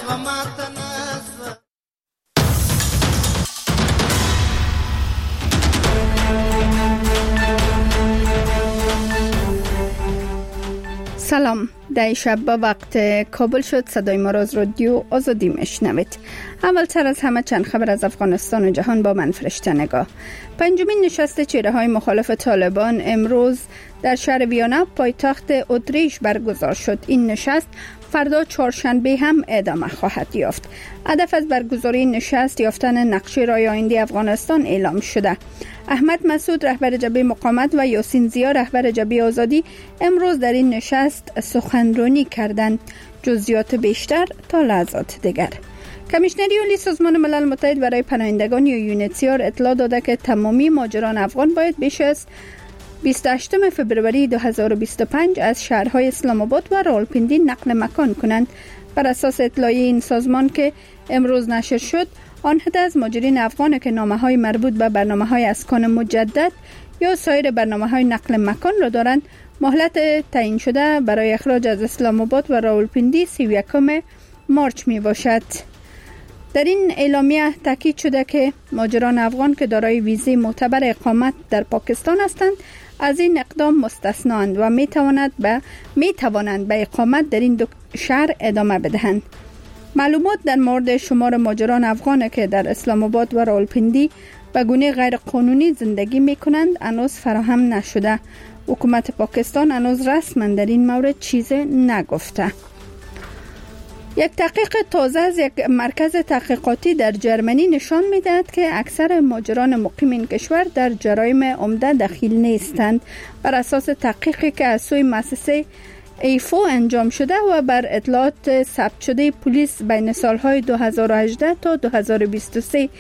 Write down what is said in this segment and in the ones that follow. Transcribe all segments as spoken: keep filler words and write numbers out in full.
سلام، در شب با وقت کابل شد صدای ما را از رادیو آزادی میشنوید. اول تر از همه چند خبر از افغانستان و جهان با من فرشته نگاه. پنجمین نشست چهره های مخالف طالبان امروز در شهر ویانا پایتخت اتریش برگزار شد. این نشست فردا چهارشنبه هم ادامه خواهد یافت. هدف از برگزاری نشست یافتن نقشه راه آینده افغانستان اعلام شده. احمد مسعود رهبر جبهه مقاومت و یاسین زیا رهبر جبهه آزادی امروز در این نشست سخنرانی کردند. جزئیات بیشتر تا لحظات دیگر. کمیشنری عالی سازمان ملل متحد برای پناهندگان یا یونیسیار اطلاع داده که تمامی مهاجران افغان باید بیش از بیست و هشتم فوریه دو هزار و بیست و پنج از شهرهای اسلام آباد و راولپنڈی نقل مکان کنند. بر اساس اطلاعیه این سازمان که امروز نشر شد، آن عده از مهاجرین افغان که نامه‌های مربوط به برنامه‌های اسکان مجدد یا سایر برنامه‌های نقل مکان را دارند، مهلت تعیین شده برای اخراج از اسلام آباد و راولپنڈی سی و یکم مارچ می باشد. در این اعلامیه تاکید شده که مهاجران افغان که دارای ویزه معتبر اقامت در پاکستان هستند از این اقدام مستثناند و می توانند به می توانند به اقامت در این دو شهر ادامه بدهند. معلومات در مورد شمار مهاجران افغان که در اسلام آباد و راولپنڈی به گونه غیر قانونی زندگی می کنند هنوز فراهم نشده. حکومت پاکستان هنوز رسما در این مورد چیزی نگفته. یک تحقیق تازه از یک مرکز تحقیقاتی در جرمنی نشان می‌دهد که اکثر مهاجران مقیم این کشور در جرایم عمده دخیل نیستند. بر اساس تحقیقی که از سوی مؤسسه ایفو انجام شده و بر اطلاعات ثبت شده پلیس بین سالهای دو هزار و هجده تا دو هزار و بیست و سه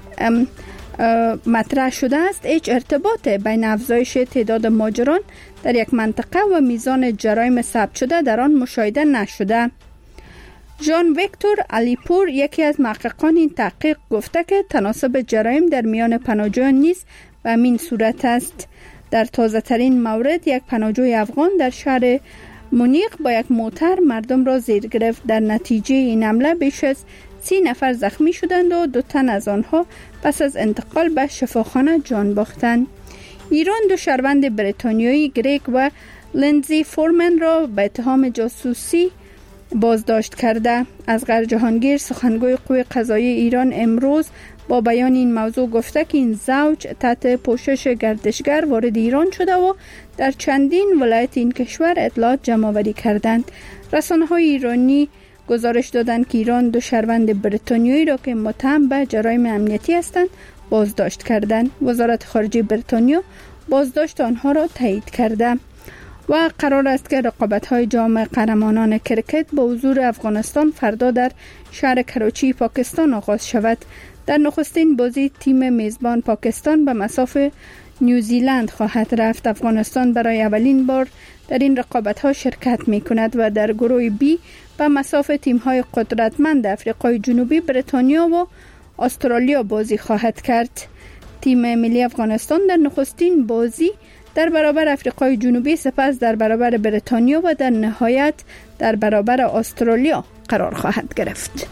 مطرح شده است، هیچ ارتباط بین افزایش تعداد مهاجران در یک منطقه و میزان جرایم ثبت شده در آن مشاهده نشده. ژان ویکتور علیپور یکی از محققان این تحقیق گفته که تناسب جرایم در میان پناهجویان نیز به همین صورت است. در تازه ترین مورد یک پناهجوی افغان در شهر مونیخ با یک موتر مردم را زیر گرفت. در نتیجه این حمله بیش از سی نفر زخمی شدند و دو تن از آنها پس از انتقال به شفاخانه جان باختند. ایران دو شهروند بریتانیایی گریگ و لندزی فورمن را به اتهام جاسوسی بازداشت کرده. اصغر جهانگیر سخنگوی قوه قضاییه ایران امروز با بیان این موضوع گفته که این زوج تحت پوشش گردشگر وارد ایران شده و در چندین ولایت این کشور اطلاعات جمع آوری کردند. رسانه‌های ایرانی گزارش دادند که ایران دو شهروند بریتانیایی را که متهم به جرایم امنیتی هستند بازداشت کردند. وزارت خارجه بریتانیا بازداشت آنها را تایید کرده و قرار است که رقابت‌های جام قهرمانان کرکت با حضور افغانستان فردا در شهر کراچی پاکستان آغاز شود. در نخستین بازی تیم میزبان پاکستان به مصاف نیوزیلند خواهد رفت. افغانستان برای اولین بار در این رقابت‌ها شرکت می‌کند و در گروه بی به مصاف تیم‌های قدرتمند افریقای جنوبی، بریتانیا و استرالیا بازی خواهد کرد. تیم ملی افغانستان در نخستین بازی در برابر افریقای جنوبی، سپس در برابر بریتانیا و در نهایت در برابر استرالیا قرار خواهد گرفت.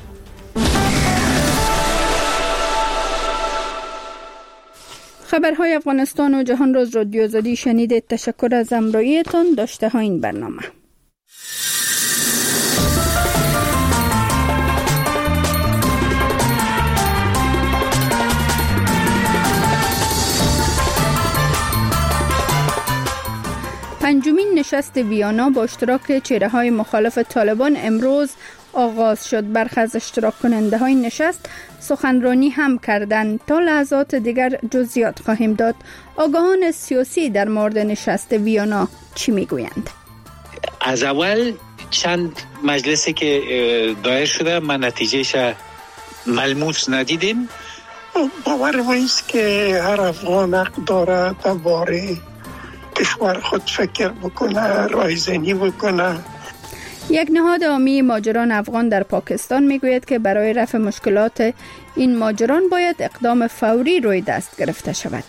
خبرهای افغانستان و جهان را از رادیو آزادی شنیدید. تشکر از همراهیتان. داشته ها این برنامه. پنجمین نشست ویانا با اشتراک چهره‌های مخالف طالبان امروز آغاز شد. برخی از اشتراک کننده های نشست سخنرانی هم کردند. تا لحظات دیگر جزئیات خواهیم داد. آگاهان سیاسی در مورد نشست ویانا چی میگویند؟ از اول چند مجلسی که دایر شده ما نتیجهش ملموس ندیدیم. باور مایست که هر افغان حق داره درباره کشور خود فکر بکنه، رایزنی بکنه. یک نهاد عامی مهاجران افغان در پاکستان میگوید که برای رفع مشکلات این مهاجران باید اقدام فوری روی دست گرفته شود.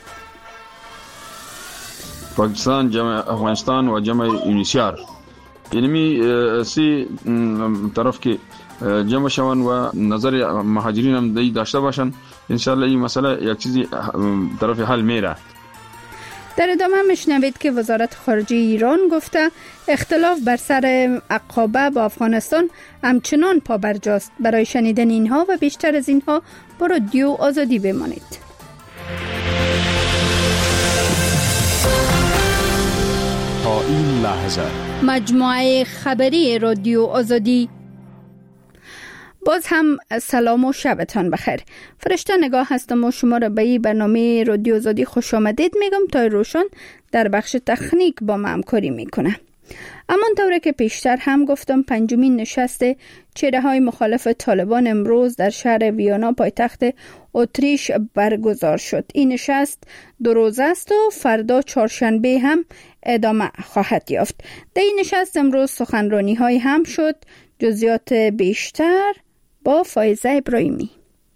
پاکستان، جمع افغانستان و جمع یونیسیار، یعنی سی طرف که جمع شوند و نظر مهاجرین هم دی داشته باشند. انشالله این مسئله یک چیزی طرف حل میره. در ادامه میشنوید که وزارت خارجه ایران گفته اختلاف بر سر عقابه با افغانستان همچنان پابرجاست. برای شنیدن اینها و بیشتر از اینها با رادیو آزادی بمانید. تا این لحظه مجموعه خبری رادیو آزادی. باز هم سلام و شبتان بخیر. فرشته نگاه هستم و شما را به این برنامه رادیو آزادی خوش آمدید میگم. تا روشن در بخش تکنیک با ما همکاری میکنه. اما طوری که پیشتر هم گفتم پنجمین نشست چهره های مخالف طالبان امروز در شهر ویانا پایتخت اتریش برگزار شد. این نشست دو روزه است و فردا چهارشنبه هم ادامه خواهد یافت. در این نشست امروز سخنرانی های هم شد. جزئیات بیشتر با فایزه ابراهیمی.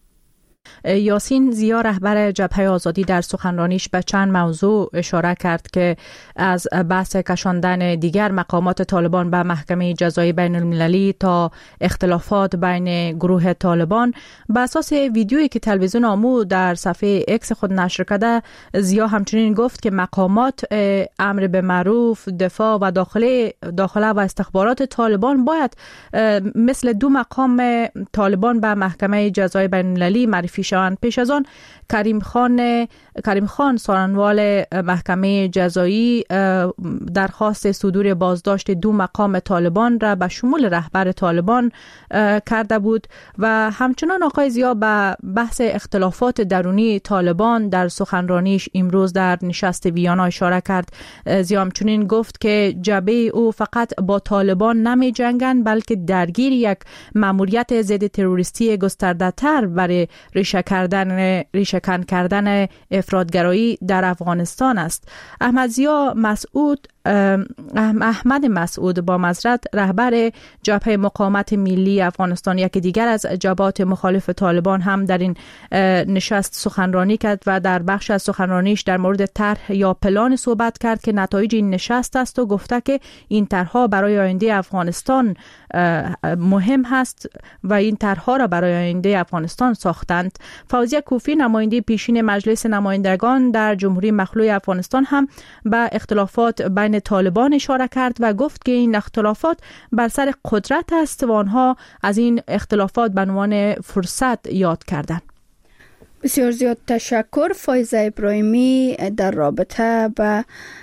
یاسین زیا رهبر جبهه آزادی در سخنرانیش به چند موضوع اشاره کرد که از بحث کشاندن دیگر مقامات طالبان به محکمه جزایی بین المللی تا اختلافات بین گروه طالبان. به اساس ویدیویی که تلویزیون آمو در صفحه اکس خود نشر کرده، زیا همچنین گفت که مقامات امر به معروف، دفاع و داخله داخله و استخبارات طالبان باید مثل دو مقام طالبان به محکمه جزایی بین المللی معرفی شوند. پیش از آن کریم خان کریم خان سخنران محکمه جزایی درخواست صدور بازداشت دو مقام طالبان را به شمول رهبر طالبان کرده بود و همچنان آقای زیا به بحث اختلافات درونی طالبان در سخنرانیش امروز در نشست ویانا اشاره کرد. زیا همچنین گفت که جبهه او فقط با طالبان نمی جنگند بلکه درگیر یک مأموریت ضد تروریستی گسترده تر برای ریشه کردن ریشه‌کن کردن افراطگرایی در افغانستان است. احمد زیا مسعود احمد مسعود با معذرت رهبر جبهه مقاومت ملی افغانستان، یکی دیگر از جبهات مخالف طالبان، هم در این نشست سخنرانی کرد و در بخش از سخنرانیش در مورد طرح یا پلان صحبت کرد که نتایج این نشست است و گفته که این طرح‌ها برای آینده افغانستان مهم هست و این طرح‌ها را برای آینده افغانستان ساختند. فوزیه کوفی نماینده پیشین مجلس نمایندگان در جمهوری مخلوع افغانستان هم به اختلافات بین طالبان اشاره کرد و گفت که این اختلافات بر سر قدرت است و آنها از این اختلافات به عنوان فرصت یاد کردند. بسیار زیاد تشکر فایزه ابراهیمی در رابطه با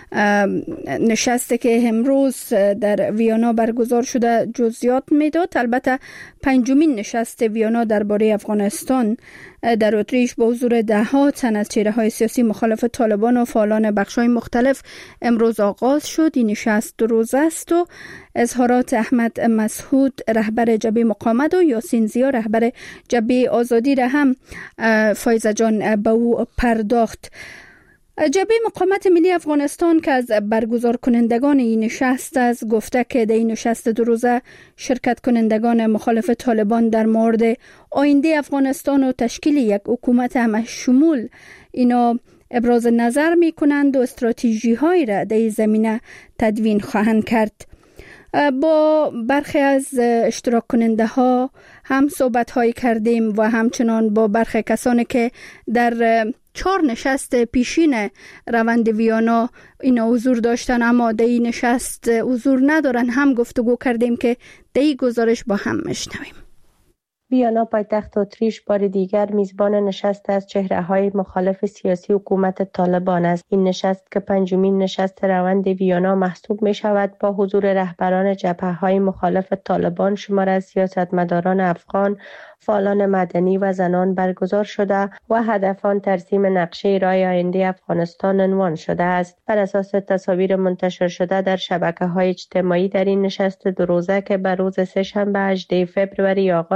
نشستی که امروز در ویانا برگزار شده جزئیات میداد. البته پنجمین نشست ویانا درباره افغانستان در اتریش با حضور ده‌ها تن از چهره‌های سیاسی مخالف طالبان و فعالان بخش‌های مختلف امروز آغاز شد. این نشست دو روزه است و اظهارات احمد مسعود رهبر جبهه مقاومت و یاسین زیا رهبر جبهه آزادی را هم فایزه جان به او پرداخت. جبهه مقاومت ملی افغانستان که از برگزار کنندگان این نشست است گفته که در این نشست دو روزه شرکت کنندگان مخالف طالبان در مورد آینده افغانستان و تشکیل یک حکومت همه شمول اینا ابراز نظر می کنند و استراتژی های را در این زمینه تدوین خواهند کرد. با برخی از اشتراک کننده ها هم صحبت های کردیم و همچنان با برخی کسانی که در چهار نشست پیشین روند ویانا اینا حضور داشتن اما در این نشست حضور ندارن هم گفتگو کردیم که در این گزارش با هم میشنویم. ویانا پایتخت اتریش بار دیگر میزبان نشست از چهره‌های مخالف سیاسی حکومت طالبان است. این نشست که پنجمین نشست روند ویانا محسوب می شود با حضور رهبران جبهه‌های مخالف طالبان، شمار از سیاستمداران افغان، فعالان مدنی و زنان برگزار شده و هدف آن ترسیم نقشه راه آینده افغانستان عنوان شده است. بر اساس تصاویر منتشر شده در شبکه‌های اجتماعی در این نشست دو روزه که بر روز سه‌شنبه هجدهم فوریه آغاز شده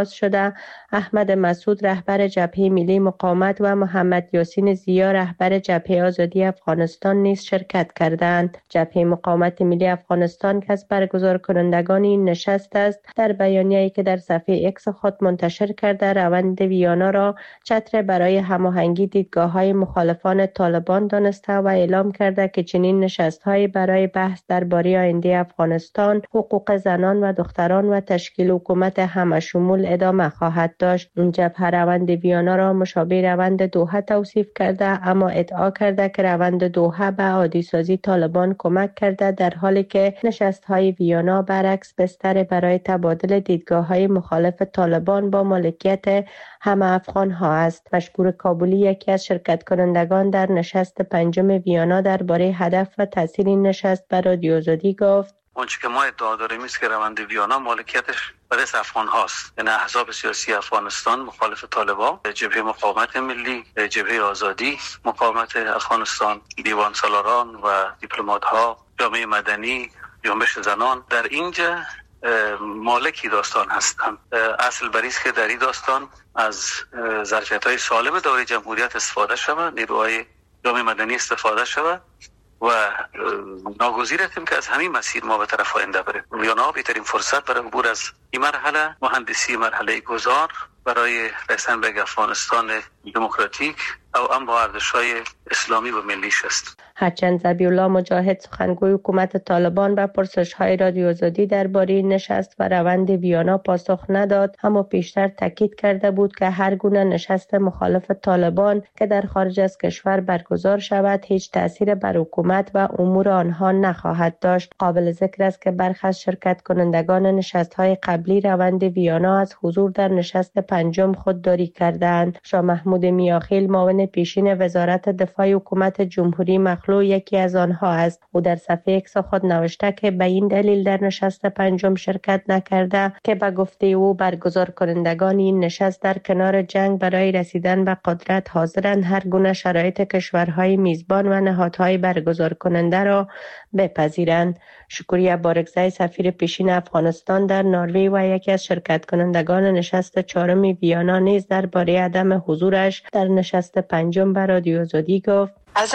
کرده احمد مسعود رهبر جبهه ملی مقاومت و محمد یاسین زیا رهبر جبهه آزادی افغانستان نیز شرکت کردند. جبهه مقاومت ملی افغانستان که از برگزار کنندگان این نشست است، در بیانیه‌ای که در صفحه اکس خود منتشر کرده روند ویانا را چتر برای هماهنگی دیدگاه‌های مخالفان طالبان دانسته و اعلام کرده که چنین نشست‌هایی برای بحث درباره آینده افغانستان، حقوق زنان و دختران و تشکیل حکومت همشمول ادامه خواهد داشت. این جبهه روند ویانا را مشابه روند دوحه توصیف کرده، اما ادعا کرده که روند دوحه به عادی‌سازی طالبان کمک کرده، در حالی که نشست‌های ویانا برعکس بستر برای تبادل دیدگاه‌های مخالف طالبان با مالکیت همه افغان ها است. مشکور کابلی یکی از شرکت کنندگان در نشست پنجم ویانا درباره هدف و تاثیر این نشست بر رادیو آزادی گفت: اونچه که ما ادعا داریم است که روند ویانا مالکیتش به دست افغان هاست، یعنی احزاب سیاسی افغانستان مخالف طالبان، جبهه مقاومت ملی، جبهه آزادی مقاومت افغانستان، دیوان سالاران و دیپلمات ها، جامعه مدنی، جنبش زنان در اینجا مالکی داستان هستند. اصل بریست که در این داستان از ظرفیت‌های سالم دوره جمهوریت استفاده شود، نیروهای جامعه مدنی استفاده شود و ناگزیر هستیم که از همین مسیر ما به طرف آینده بریم. ویانا بهترین فرصت برای عبور از این مرحله مهندسی مرحله گذار برای رسیدن به افغانستان دموکراتیک او هم با ارزش‌های اسلامی و ملیش است. هرچند ذبیح‌الله مجاهد سخنگوی حکومت طالبان به پرسش‌های رادیو آزادی درباره نشست و روند ویانا پاسخ نداد، اما پیشتر تاکید کرده بود که هر گونه نشست مخالف طالبان که در خارج از کشور برگزار شود هیچ تأثیر بر حکومت و امور آنها نخواهد داشت. قابل ذکر است که برخی از شرکت کنندگان نشست‌های قبلی روند ویانا از حضور در نشست پنجم خودداری کردند. شاه محمود میاخیل معاون پیشین وزارت دفاع حکومت جمهوری مخلوع یکی از آنها است. او در صفحه اکس خود نوشته که به این دلیل در نشست پنجم شرکت نکرده که به گفته او برگزار کنندگان این نشست در کنار جنگ برای رسیدن به قدرت حاضرند هر گونه شرایط کشورهای میزبان و نهادهای برگزار کننده را بپذیرند. شکریه بارگزای سفیر پیشین افغانستان در نروژ و یکی از شرکت کنندگان نشست چهارم ویانا نیز درباره عدم حضورش در نشست پنجم به رادیو آزادی گفت: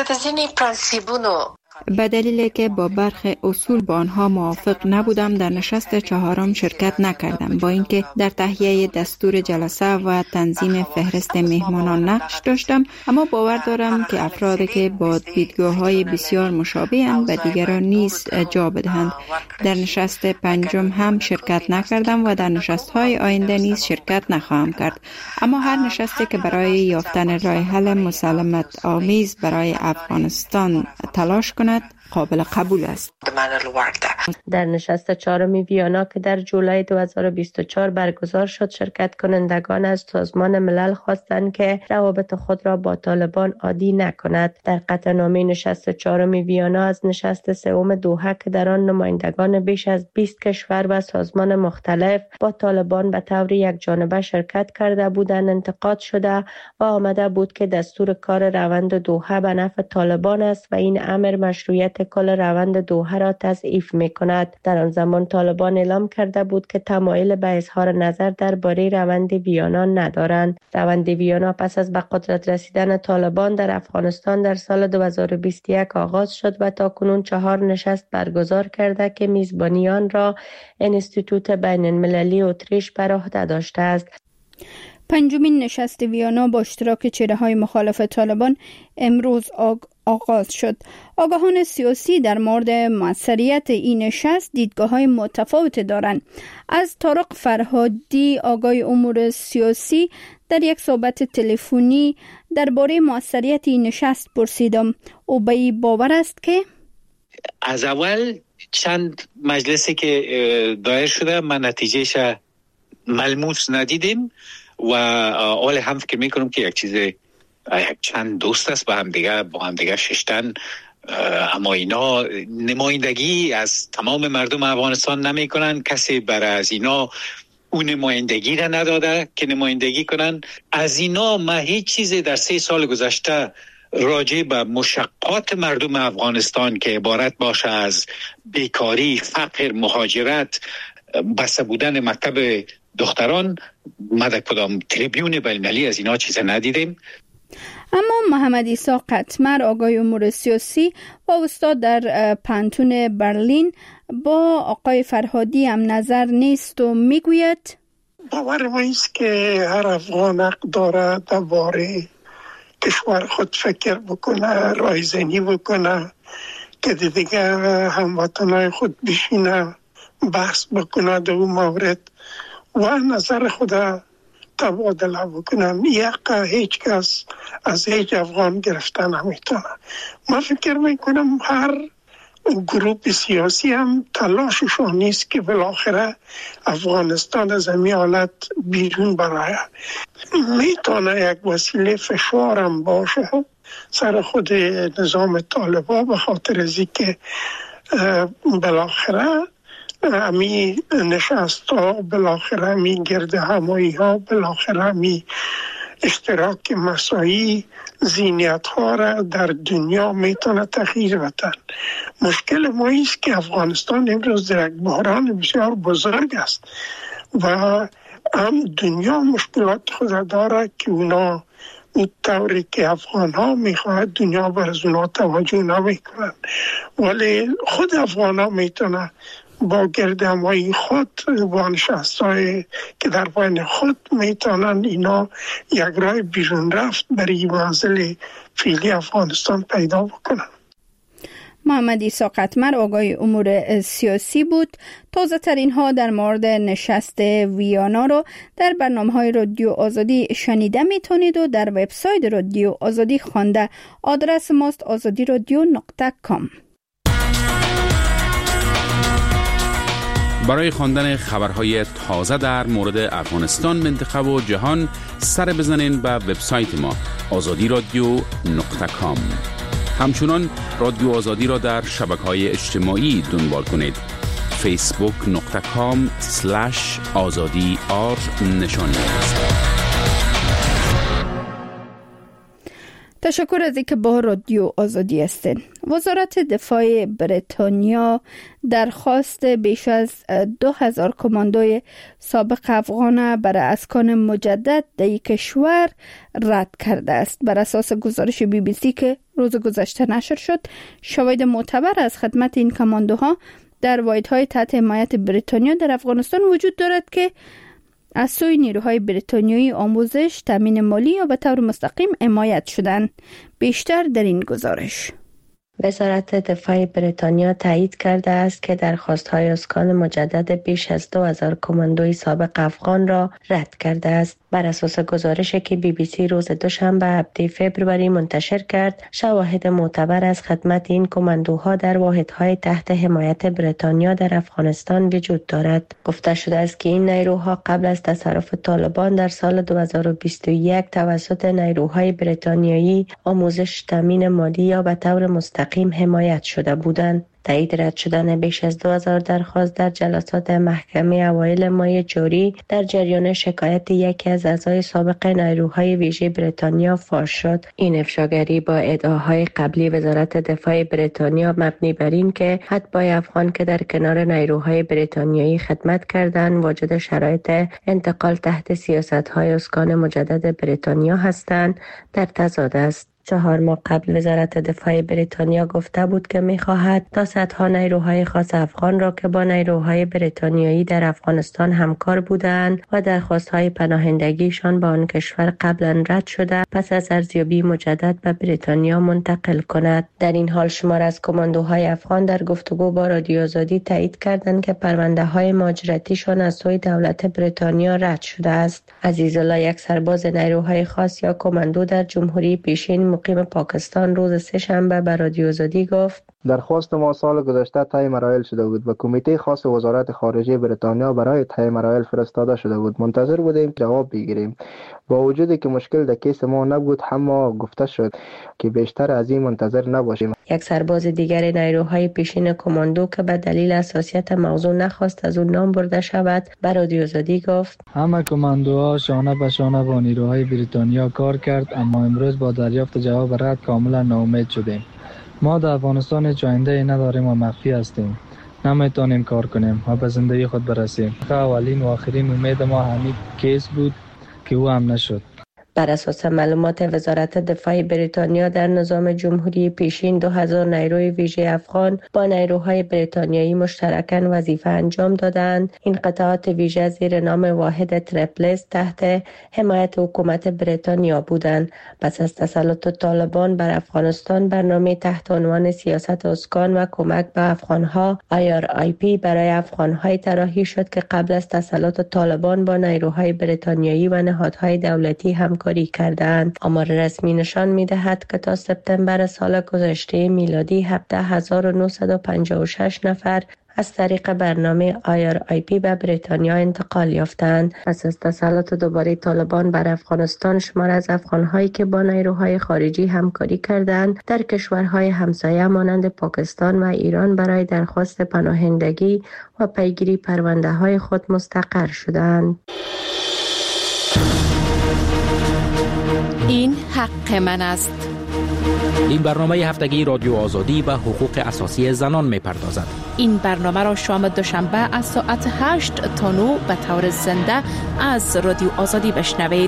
به دلیلی که با برخی اصول با آنها موافق نبودم در نشست چهارم شرکت نکردم، با اینکه در تهیه دستور جلسه و تنظیم فهرست میهمانان نقش داشتم، اما باور دارم که افرادی که با دیدگاه‌های بسیار مشابه‌اند به دیگران نیز جا بدهند. در نشست پنجم هم شرکت نکردم و در نشست‌های آینده نیز شرکت نخواهم کرد، اما هر نشستی که برای یافتن راه حل مسالمت آمیز برای افغانستان تلاش کند قابل قبول است. در نشست چهارم ویانا که در جولای دو هزار و بیست و چهار برگزار شد، شرکت کنندگان از سازمان ملل خواستند که روابط خود را با طالبان عادی نکند. در قطعنامه نشست چهارم ویانا از نشست سوم دوحه که در آن نمایندگان بیش از بیست کشور و سازمان مختلف با طالبان به طور یکجانبه شرکت کرده بودند انتقاد شده و آمده بود که دستور کار روند دوحه به نفع طالبان است و این امر مشروعیت کل روند دوحه را تضعیف می کند. در آن زمان طالبان اعلام کرده بود که تمایل به اظهار نظر درباره روند ویانا ندارند. روند ویانا پس از به قدرت رسیدن طالبان در افغانستان در سال دو هزار و بیست و یک آغاز شد و تا کنون چهار نشست برگزار کرده که میزبانیان را انستیتوت بین المللی اتریش بر عهده داشته است. پنجمین نشست ویانا با اشتراک چهره‌های مخالف طالبان امروز آگ... آغاز شد. آگاهان سیاسی در مورد موثریت این نشست دیدگاه‌های متفاوت دارند. از طارق فرهادی آگاه امور سیاسی در یک صحبت تلفنی درباره موثریت این نشست پرسیدم. او به این باور است که از اول چند مجلسی که دایر شده من نتیجهش ملموس ندیدیم و اول هم فکر میکنم که یک چیز یک چند دوست است با هم دیگه با هم دیگه ششتن، اما اینا نمایندگی از تمام مردم افغانستان نمی کنن. کسی برای از اینا اون نمایندگی را نداده که نمایندگی کنن. از اینا ما هیچ چیزی در سه سال گذشته راجع به مشقات مردم افغانستان که عبارت باشه از بیکاری، فقر، مهاجرت، بسته بودن مکتب دختران ما در کدام تریبیون بین‌المللی از اینا چیز ندیدیم. اما محمد عیسی قطمر، آقای امور سیاسی و استاد در پانتون برلین، با آقای فرهادی هم نظر نیست و میگوید باور ما است که هر افغان حق داره درباره کشور خود فکر بکنه، رایزنی بکنه، که دیگه هموطنای خود بشینه بحث بکنه در اون مورد و نظر خود تبادله بکنم. یک هیچ کس از هیچ افغان گرفتن نمیتونه. من فکر میکنم هر گروپ سیاسی هم تلاششون نیست که بالاخره افغانستان از این حالت بیرون برای میتونه یک وسیله فشار هم باشه سر خود نظام طالبان، به خاطر از اینکه بالاخره امی نشست ها، بالاخره امی گرد همایی ها، بالاخره امی اشتراک مساعی ذهنیت ها را در دنیا میتونه تغییر بدن. مشکل ما ایست که افغانستان امروز در یک بحران بسیار بزرگ است و هم دنیا مشکلات خود داره که اونا اون طوری که افغان ها میخواهد دنیا بر از اونا توجه نمیکنن، ولی خود افغان ها میتونه با گردهمایی خود با نشستهای که در بین خود میتونن اینا یک راه بیرون رفت برای منزل فعلی افغانستان پیدا بکنن. محمد عیسی قطمر، آقای امور سیاسی بود. تازه ترین ها در مورد نشست ویانا رو در برنامه های رادیو آزادی شنیده میتونید و در وبسایت رادیو آزادی خوانده. آدرس ماست آزادی رادیو نقطه کام. برای خواندن خبرهای تازه در مورد افغانستان، منطقه و جهان سر بزنین به وبسایت ما آزادی رادیو نقطه کام. همچنان رادیو آزادی را در شبکه‌های اجتماعی دنبال کنید. فیسبوک نقطه کام سلش آزادی آر نشانی است. تشکر از اینکه با رادیو آزادی هستین. وزارت دفاع بریتانیا درخواست بیش از دو هزار کماندوی سابق افغان برای اسکان مجدد در یک کشور رد کرده است. بر اساس گزارش بی بی سی که روز گذشته نشر شد، شواهد معتبر از خدمت این کماندوها در واحدهای تحت حمایت بریتانیا در افغانستان وجود دارد که از سوی نیروهای بریتانیایی آموزش، تامین مالی یا به طور مستقیم حمایت شدند. بیشتر در این گزارش. وزارت دفاع بریتانیا تایید کرده است که درخواست‌های اسکان مجدد بیش از دو هزار کماندوی سابق افغان را رد کرده است. بر اساس گزارشی که بی بی سی روز دوشنبه هفده فوریه منتشر کرد، شواهد معتبر از خدمت این کماندوها در واحدهای تحت حمایت بریتانیا در افغانستان وجود دارد. گفته شده است که این نیروها قبل از تصرف طالبان در سال دو هزار و بیست و یک توسط نیروهای بریتانیایی آموزش، تامین مالی یا به طور مستقیم حمایت شده بودند. تایید رد شدن بیش از دو هزار درخواست در جلسات محکمه اوایل ماه جاری در جریان شکایت یکی از اعضای سابق نیروهای ویژه بریتانیا فاش شد. این افشاگری با ادعاهای قبلی وزارت دفاع بریتانیا مبنی بر این که اتباع افغان که در کنار نیروهای بریتانیایی خدمت کردند واجد شرایط انتقال تحت سیاست‌های اسکان مجدد بریتانیا هستند در تضاد است. چهار ماه قبل وزارت دفاع بریتانیا گفته بود که می‌خواهد تا صدها نیروهای خاص افغان را که با نیروهای بریتانیایی در افغانستان همکار بودند و درخواست‌های پناهندگیشان با آن کشور قبلا رد شده پس از ارزیابی مجدد به بریتانیا منتقل کند. در این حال شمار از کماندوهای افغان در گفتگو با رادیو آزادی تایید کردند که پرونده‌های مهاجرتیشان از سوی دولت بریتانیا رد شده است. عزیزالله، یک سرباز نیروهای خاص یا کماندو در جمهوری پیشین مقیم پاکستان، روز سه شنبه به رادیو آزادی گفت: درخواست ما سال گذشته طی مراحل شده بود و کمیته خاص وزارت خارجه بریتانیا برای طی مراحل فرستاده شده بود. منتظر بودیم جواب بگیریم. با وجودی که مشکل در کیس ما نبود، اما گفته شد که بیشتر از این منتظر نباشیم. یک سرباز دیگر نیروهای پیشین کماندو که به دلیل حساسیت موضوع نخواست از اون نام برده شود به رادیو آزادی گفت: همه کماندوها شانه به شانه با نیروهای بریتانیا کار کرد، اما امروز با دریافت جواب رد کاملا ناامید شدیم. ما در افغانستان هیچ آینده ای نداریم و مخفی هستیم. نمیتونیم کار کنیم و به زندگی خود برسیم. اولین و آخرین امید ما همین کیس بود که او هم نشد. بر اساس معلومات وزارت دفاع بریتانیا در نظام جمهوری پیشین دو هزار نیروی ویژه افغان با نیروهای بریتانیایی مشترکاً وظیفه انجام دادند. این قطعات ویژه زیر نام واحد تریپلس تحت حمایت حکومت بریتانیا بودند. پس از تسلط طالبان بر افغانستان برنامه تحت عنوان سیاست اسکان و کمک به افغانها آی آر آی پی برای افغانهای طراحی شد که قبل از تسلط طالبان با نیروهای بریتانیایی و نهادهای دولتی هم کاری کردند. آمار رسمی نشان می‌دهد که تا سپتامبر سال گذشته میلادی هفده هزار و نهصد و پنجاه و شش نفر از طریق برنامه آی آر آی پی به بریتانیا انتقال یافتند. پس از تسلط دوباره طالبان بر افغانستان، شمار از افغان‌هایی که با نیروهای خارجی همکاری کردند در کشورهای همسایه مانند پاکستان و ایران برای درخواست پناهندگی و پیگیری پرونده‌های خود مستقر شدند. این حق من است. این برنامه هفتگی رادیو آزادی به حقوق اساسی زنان می پردازد. این برنامه را شام دوشنبه از ساعت هشت تا نه به طور زنده از رادیو آزادی بشنوید.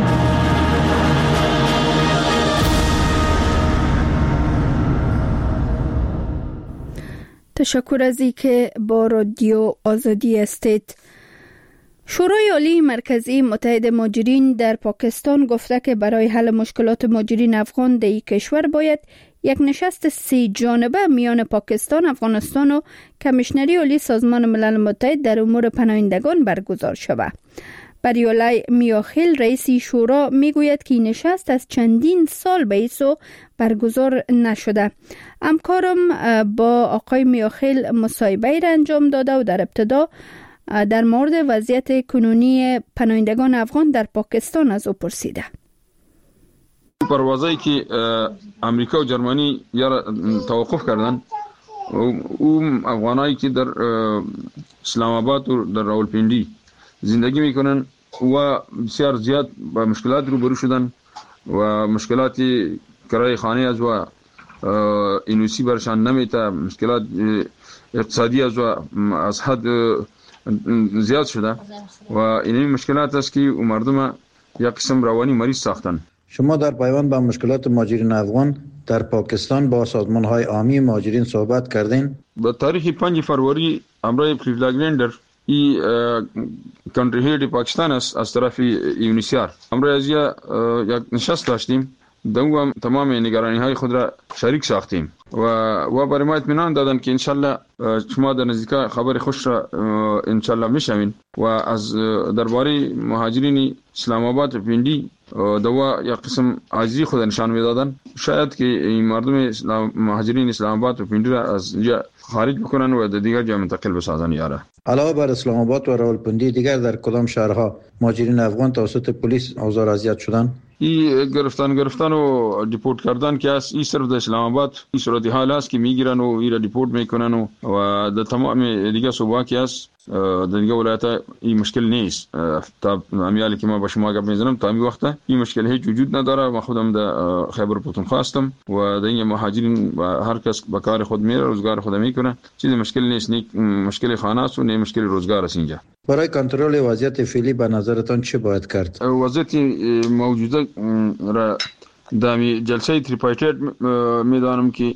تشکر از اینکه با رادیو آزادی هستید. شورای عالی مرکزی متحد مهاجرین در پاکستان گفته که برای حل مشکلات مهاجرین افغان در این کشور باید یک نشست سه جانبه میان پاکستان، افغانستان و کمیشنری عالی سازمان ملل متحد در امور پناهندگان برگزار شود. بریولای میاخیل رئیس شورا میگوید که این نشست از چندین سال به ایسو برگزار نشده. همکارم با آقای میاخیل مصاحبه را انجام داده و در ابتدا در مورد وضعیت کنونی پناهندگان افغان در پاکستان از او پرسیده. پروازایی که امریکا و جرمنی یا توقف کردن، او افغانایی که در اسلام آباد و در راولپنڈی زندگی میکنن و بسیار زیاد با مشکلات روبرو شدن و مشکلات کرای خانه از و اینوسی برشان نمیتا، مشکلات اقتصادی از و از حد زیاد شده و این مشکلات است که مردم یک قسم روانی مریض ساختن. شما در پیوند با مشکلات مهاجرین افغان در پاکستان با سازمان‌های عامی مهاجرین صحبت کردین؟ با تاریخ پنج فروری امروز پریویلیج لندر ای کانتری هید پاکستان است از طرف یونیسیار. امروز یک نشست داشتیم، دوم تمام نگرانی های خود را شریک ساختیم و و برای ما اطمینان دادن که انشالله شما در نزدیک خبر خوش را انشالله میشوین و از درباره مهاجرین اسلام آباد و پنڈی دوا یک قسم عاجزی خود نشان میدادن. شاید که این مردم اسلام مهاجرین اسلام آباد و پنڈی را از جا خارج بکنن و در دیگر جا منتقل بسازن. یاره علاوه بر اسلام آباد و راولپنڈی دیگر در کدام شهرها مهاجرین افغان توسط پلیس آزار اذیت شدن؟ این گرفتن گرفتن و دیپورت کردن که است، این صرف در اسلام آباد این صورت حال است که میگیرن و این را دیپورت میکنن و و در تمام دیگه صوبا که است در دیگه ولایت این مشکل نیست. تا امیالی که ما با شما گپ میزنم تا این وقت این مشکل هیچ وجود نداره. ما خودم در خیبر پختونخوا هستم و در این مهاجرین و هر کس به کار خود میره، روزگار خود میکنه، چیزی مشکل نیست. نه مشکل خانه است و نه مشکل روزگار است. اینجا برای کنترل وضعیت فعلی به نظرتان چه باید کرد؟ وضعیت موجوده را دامی جلسه تریپارتیت میدانم که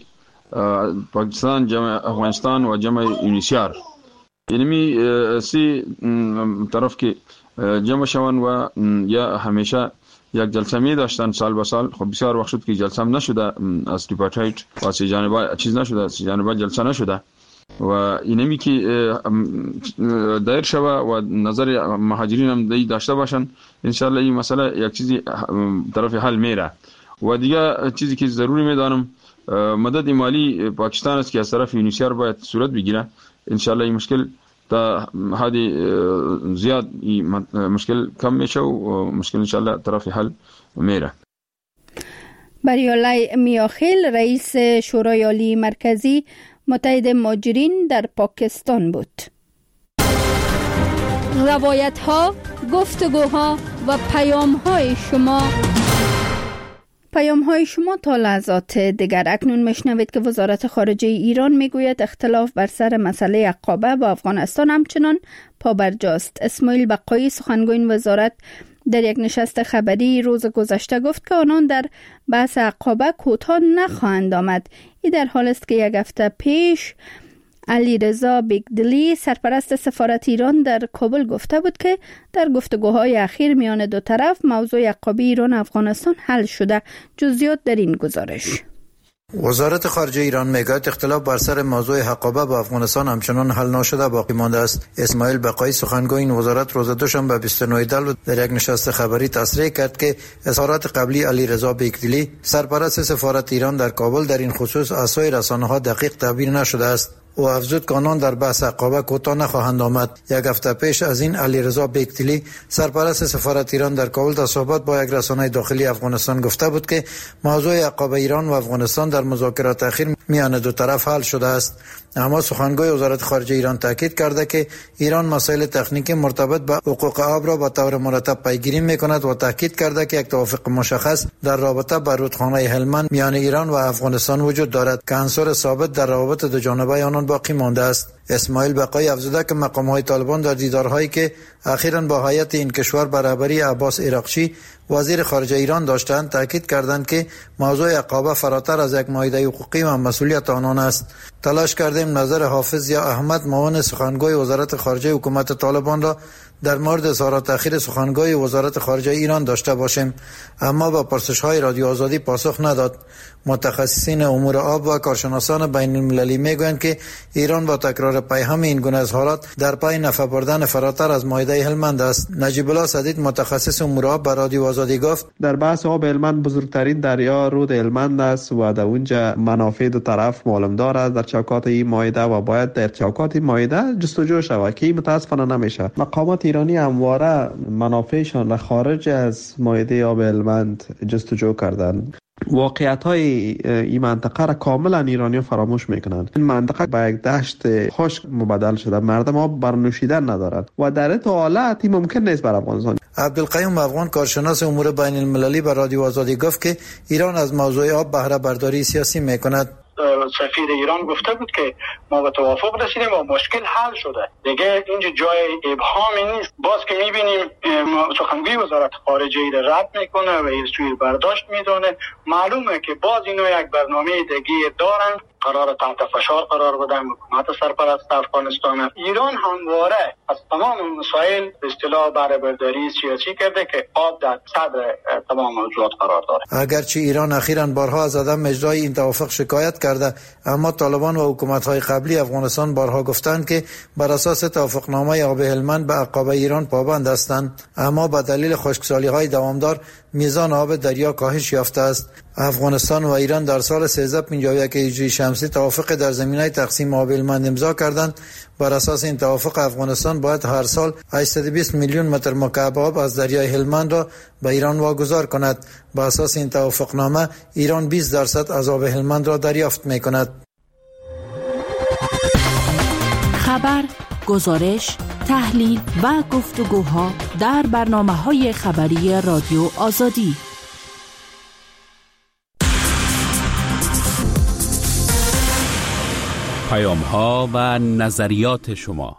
پاکستان، جمع افغانستان و جمع یونیسیار یعنی سی طرف که جمع شوند و یا همیشه یک جلسه می داشتن سال به سال. خب بسیار وقت شد که جلسه هم نشده از تریپارتیت و سی جانبه چیز نشده، سی جانبه جلسه نشده و اینمی که دایر شوه و نظر مهاجرین هم دی داشته باشن انشالله این مسئله یک چیزی طرف حل میره. و دیگه چیزی که ضروری میدانم مدد مالی پاکستان است که از طرف یونیسیار باید صورت بگیره. انشالله این مشکل تا حد زیاد مشکل کم میشه و مشکل انشالله طرف حل میره. بریولای میاخیل رئیس شورای عالی مرکزی متحد مهاجرین در پاکستان بود. روایت ها، گفتگوها و پیام های شما پیام های شما تا لحظات دیگر. اکنون میشنوید که وزارت خارجه ایران میگوید اختلاف بر سر مسئله عقابه با افغانستان همچنان پابرجاست. اسماعیل بقایی سخنگوی این وزارت در یک نشست خبری روز گذشته گفت که آنان در بحث عقابه کوتاه نخواهند آمد. این در حال است که یک هفته پیش علیرضا بیگدلی سرپرست سفارت ایران در کابل گفته بود که در گفتگوهای اخیر میان دو طرف موضوع عقابه ایران و افغانستان حل شده. جزئیات در این گزارش. وزارت خارجه ایران میگوید اختلاف بر سر موضوع عقابه با افغانستان همچنان حل نشده باقی مانده است. اسماعیل بقایی سخنگوی این وزارت روز دوشنبه بیست و نه دی در یک نشست خبری تصریح کرد که اظهارات قبلی علیرضا بیگدلی سرپرست سفارت ایران در کابل در این خصوص از سوی رسانه‌ها دقیق تعبیر نشده است. او افزود که آنان در بحث عقابه کوتاه نخواهند آمد. یک هفته پیش از این علیرضا بیگدلی سرپرست سفارت ایران در کابل در صحبت با یک رسانه داخلی افغانستان گفته بود که موضوع عقابه ایران و افغانستان در مذاکرات اخیر میان دو طرف حل شده است. اما سخنگوی وزارت خارجه ایران تاکید کرده که ایران مسائل تکنیکی مرتبط با حقوق آب را با طور مرتب پیگیری میکند و تاکید کرده که یک توافق مشخص در رابطه با رودخانه هلمند میان ایران و افغانستان وجود دارد که عنصر ثابت در روابط دو جانبه آنان باقی مانده است. اسماعیل بقایی افزوده که مقام‌های طالبان در دیدارهایی که اخیراً با هیئت این کشور برابری عباس عراقچی وزیر خارجه ایران داشتند تاکید کردند که موضوع عقابه فراتر از یک معاهده حقوقی و مسئولیت آنان است. تلاش کردیم نظر حافظ یا احمد معاون سخنگوی وزارت خارجه حکومت طالبان را در مورد اظهارات اخیر سخنگوی وزارت خارجه ایران داشته باشیم، اما با پرسش‌های رادیو آزادی پاسخ نداد. متخصصین امور آب و کارشناسان بین المللی میگویند که ایران با تکرار پیهم این گونه اظهارات در پی نفع بردن فراتر از معاهده هلمند است. نجیب الله سدید متخصص امور آب به رادیو آزادی گفت در بحث آب هلمند بزرگترین دریا رود هلمند است و در اونجا منافع دو طرف معلوم دارد در چوکات این معاهده و باید در چوکات این معاهده جستجو شود که متاسفانه نمیشه. مقامات ایرانی همواره منافعشان را خارج از معاهده آب هلمند جستجو کردند. واقعیت های این منطقه را کاملا ایرانی فراموش میکنند. این منطقه به یک دشت خشک مبدل شده، مردم ها برنوشیدن ندارند و در این حالت ممکن نیست بر افغانستان. عبدالقیوم افغان کارشناس امور بین المللی به رادیو آزادی گفت که ایران از موضوع آب بهره برداری سیاسی میکند. سفیر ایران گفته بود که ما به توافق رسیدیم و مشکل حل شده، دیگه اینجا جای ابهامی نیست. باز که میبینیم سخنگوی وزارت خارجه ای رد میکنه و این سوی برداشت میدونه، معلومه که باز اینا یک برنامه دیگه دارن، قرار تحت فشار قرار بدن حکومت سرپرست افغانستان. ایران همواره از تمام مسائل به اصطلاح بهره برداری سیاسی کرده که آب در صدر تمام موضوعات قرار داره. اگرچه ایران اخیراً بارها از عدم اجرای این توافق شکایت کرده، اما طالبان و حکومت‌های قبلی افغانستان بارها گفتند که بر اساس توافقنامه آب هلمند به عقابه ایران پابند هستند، اما به دلیل خشکسالی‌های دوامدار میزان آب دریا کاهش یافته است. افغانستان و ایران در سال سیزده پنجاه و یک هجری شمسی توافق در زمینه تقسیم آب هلمند امضا کردند. بر اساس این توافق افغانستان باید هر سال هشتصد و بیست میلیون متر مکعب آب از دریای هلمند را به ایران واگذار کند. بر اساس این توافقنامه ایران بیست درصد از آب هلمند را دریافت می‌کند. خبر، گزارش، تحلیل و گفتگوها در برنامه‌های خبری رادیو آزادی. پیام‌ها و نظریات شما.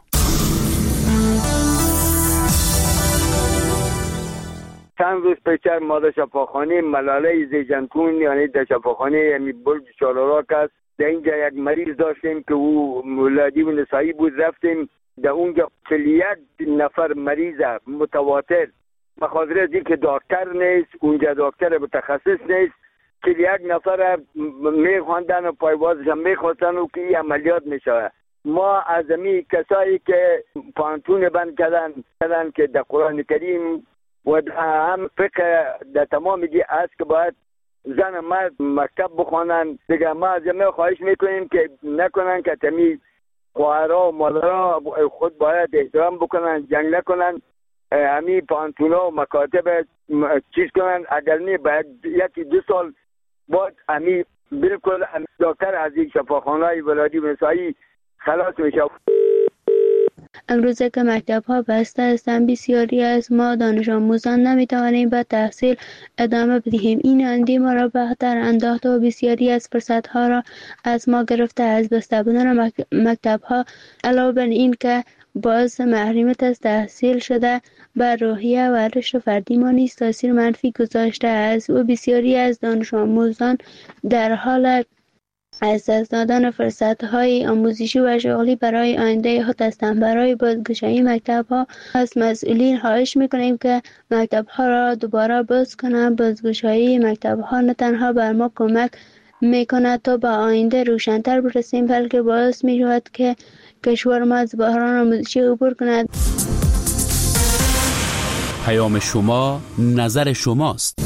چند روز پیش ما در شفاخانه ملاله زیجنتون یعنی در شفاخانه یعنی برج چالوراک است، در اینجا یک مریض داشتیم که او ولادی و نسایی بود. رفتیم در اونجا چهل و یک نفر مریض متواتر، بخاطر از اینکه دکتر نیست اونجا، دکتر متخصص نیست، چهل و یک نفر میخواندن و پایوازش هم میخواستن و که این عملیات میشه. ما از امی کسایی که پانتون بند کردن کردن که در قرآن کریم و هم فقه در تمام دی است که باید زن مرد مکتب بخوانن دیگه. ما از امی خواهش میکنیم که نکنن که تمی خواهرها و مادرها خود باید احترام بکنن، جنگ نکنن، امی پانتونا و مکاتب چیز کنن. اگر نه باید یکی دو سال بعد امی بالکل دکتر از این شفاخانه ولادی و نسایی خلاص میشه. امروزه که مکتب ها بسته هستند بسیاری از ما دانش آموزان نمیتوانیم به تحصیل ادامه بدهیم. این اندی ما را به خطر انداخته و بسیاری از فرصت ها را از ما گرفته. از بسته بودن مکتب ها علاوه بر این که باعث محرومیت از تحصیل شده بر روحیه و رشد فردی ما نیز تاثیر منفی گذاشته است و بسیاری از دانش آموزان در حال از دست دادن فرصت‌های آموزشی و شغلی برای آینده خود هستند. برای بازگشایی مکتب‌ها از مسئولین خواهش می‌کنیم که مکتب‌ها را دوباره باز کنند. بازگشایی مکتب‌ها نه تنها بر ما کمک می‌کند تا به آینده روشن‌تر برسیم، بلکه باعث می‌شود که کشور ما از بحران آموزشی عبور کند. پیام شما، نظر شماست.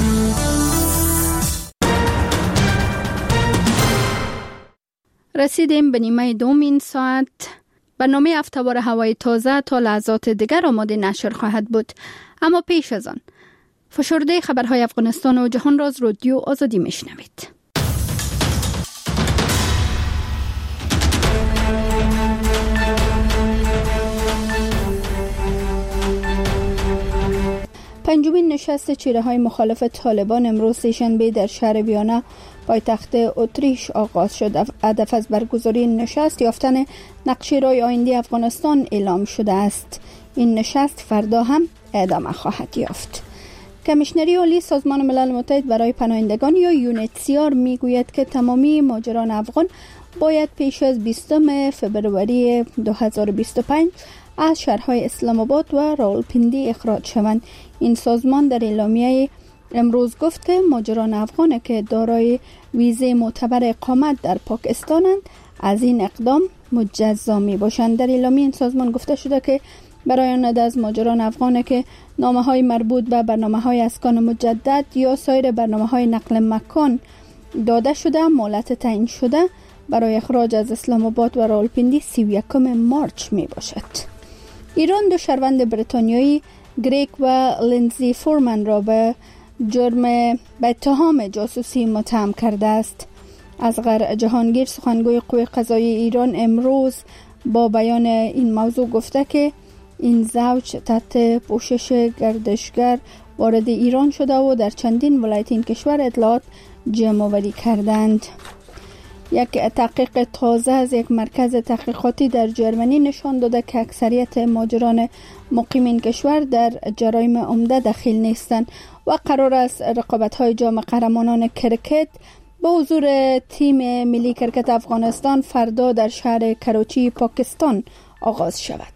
رسیدیم به نیمه دوم این ساعت. برنامه هفته‌وار هوای تازه تا لحظات دیگر آماده نشر خواهد بود، اما پیش از آن فشرده خبرهای افغانستان و جهان را از رادیو آزادی میشنوید. پنجمین نشست چهره‌های مخالف طالبان امروز سه‌شنبه در شهر ویانا پایتخت اتریش آغاز شد. هدف از برگزاری نشست یافتن نقشه راه آینده افغانستان اعلام شده است. این نشست فردا هم ادامه خواهد یافت. کمیشنری عالی سازمان ملل متحد برای پناهندگان یا یونیتسیار میگوید که تمامی مهاجران افغان باید پیش از بیستم فبروری دو هزار و بیست و پنج از شهرهای اسلام آباد و راولپیندی اخراج شوند. این سازمان در اعلامیه امروز گفت که مهاجران افغان که دارای ویزه معتبر اقامت در پاکستانند از این اقدام مجزا می باشند. در اعلامیه این سازمان گفته شده که برای آن از مهاجران افغان که نامه‌های مربوط به برنامه‌های اسکان مجدد یا سایر برنامه‌های نقل مکان داده شده مهلت تعیین شده برای اخراج از اسلام آباد و راولپیندی سی و یکم مارچ می باشد. ایران دو شهروند بریتانیایی گریگ و لینزی فورمن را به جرم به اتهام جاسوسی متهم کرده است. اصغر جهانگیر سخنگوی قوه قضاییه ایران امروز با بیان این موضوع گفته که این زوج تحت پوشش گردشگر وارد ایران شده و در چندین ولایت این کشور اطلاعات جمع آوری کردند. یک تحقیق تازه از یک مرکز تحقیقاتی در جرمنی نشان داده که اکثریت مهاجران مقیم این کشور در جرایم عمده دخیل نیستند و قرار است رقابت‌های جام قهرمانان کرکت با حضور تیم ملی کرکت افغانستان فردا در شهر کراچی پاکستان آغاز شود.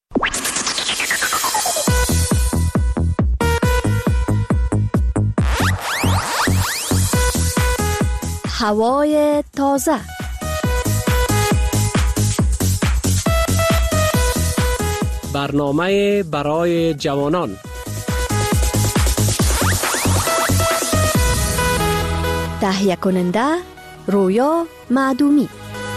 هوای تازه. برنامه برای جوانان. تهیه کننده رویا معدومی.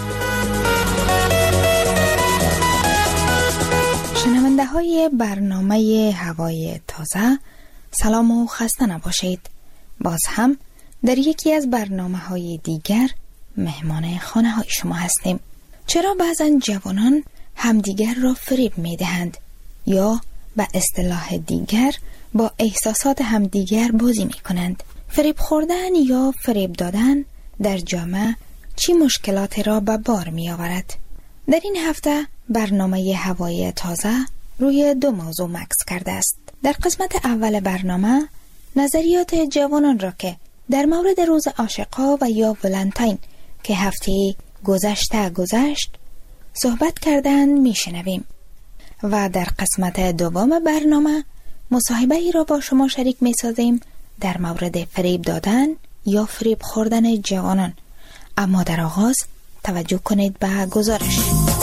شنونده های برنامه هوای تازه، سلام و خسته نباشید. باز هم در یکی از برنامه های دیگر مهمان خانه های شما هستیم. چرا بعضا جوانان همدیگر را فریب می دهند یا به اصطلاح دیگر با احساسات همدیگر بازی می کنند؟ فریب خوردن یا فریب دادن در جامعه چی مشکلاتی را به بار می آورد؟ در این هفته برنامه هوای تازه روی دو موضوع مکس کرده است. در قسمت اول برنامه نظریات جوانان را که در مورد روز عاشقا و یا ولنتاین که هفته گذشته گذشت صحبت کردن میشنویم و در قسمت دوم برنامه مصاحبه ای را با شما شریک میسازیم در مورد فریب دادن یا فریب خوردن جوانان. اما در آغاز توجه کنید به گزارش.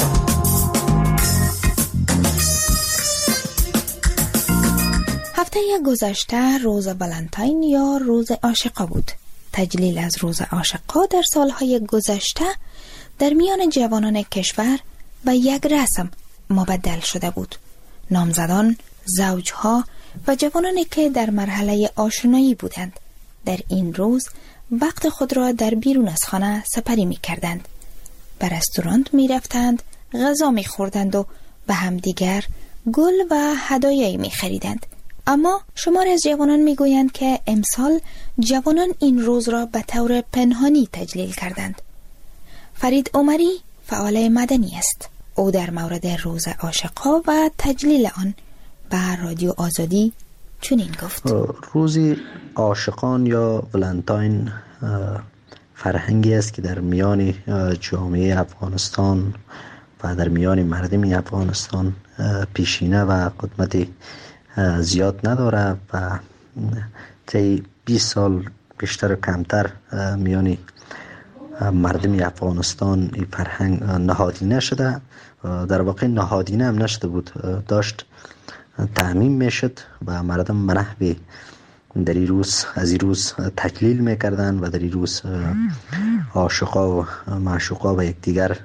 هفته گذشته روز ولنتاین یا روز عاشقا بود. تجلیل از روز عاشقا در سالهای گذشته در میان جوانان کشور به یک رسم مبدل شده بود. نامزدان، زوجها و جوانانی که در مرحله آشنایی بودند در این روز وقت خود را در بیرون از خانه سپری می کردند. به رستوران می رفتند، غذا می خوردند و به همدیگر گل و هدایایی می خریدند. اما شمار از جوانان می گویند که امسال جوانان این روز را به طور پنهانی تجلیل کردند. فرید عمری فعال مدنی است. او در مورد روز عاشقا و تجلیل آن به رادیو آزادی چنین گفت: روز عاشقان یا ولنتاین فرهنگی است که در میان جامعه افغانستان و در میان مردم افغانستان پیشینه و قدمت زیاد نداره و طی بیست سال بیشتر و کمتر میان مردم افغانستان این فرهنگ نهادینه شده. در واقع نهادینه هم نشده بود، داشت تعمیم میشد و مردم به نحوی در این روز از این روز تجلیل میکردن و در این روز عاشقا و معشوقا و یکدیگر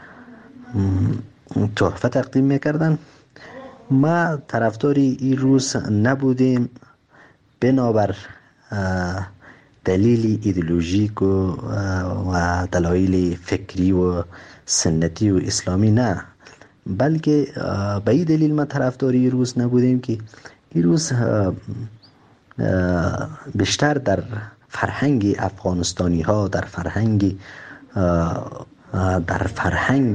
تحفه تقدیم میکردن. ما طرفداری این روز نبودیم بنابر دلیل ایدئولوژیک و دلایل فکری و سنتی و اسلامی نه، بلکه به این دلیل ما طرفداری این روز نبودیم که این روز بیشتر در فرهنگ افغانستانی ها، در فرهنگ در فرهنگ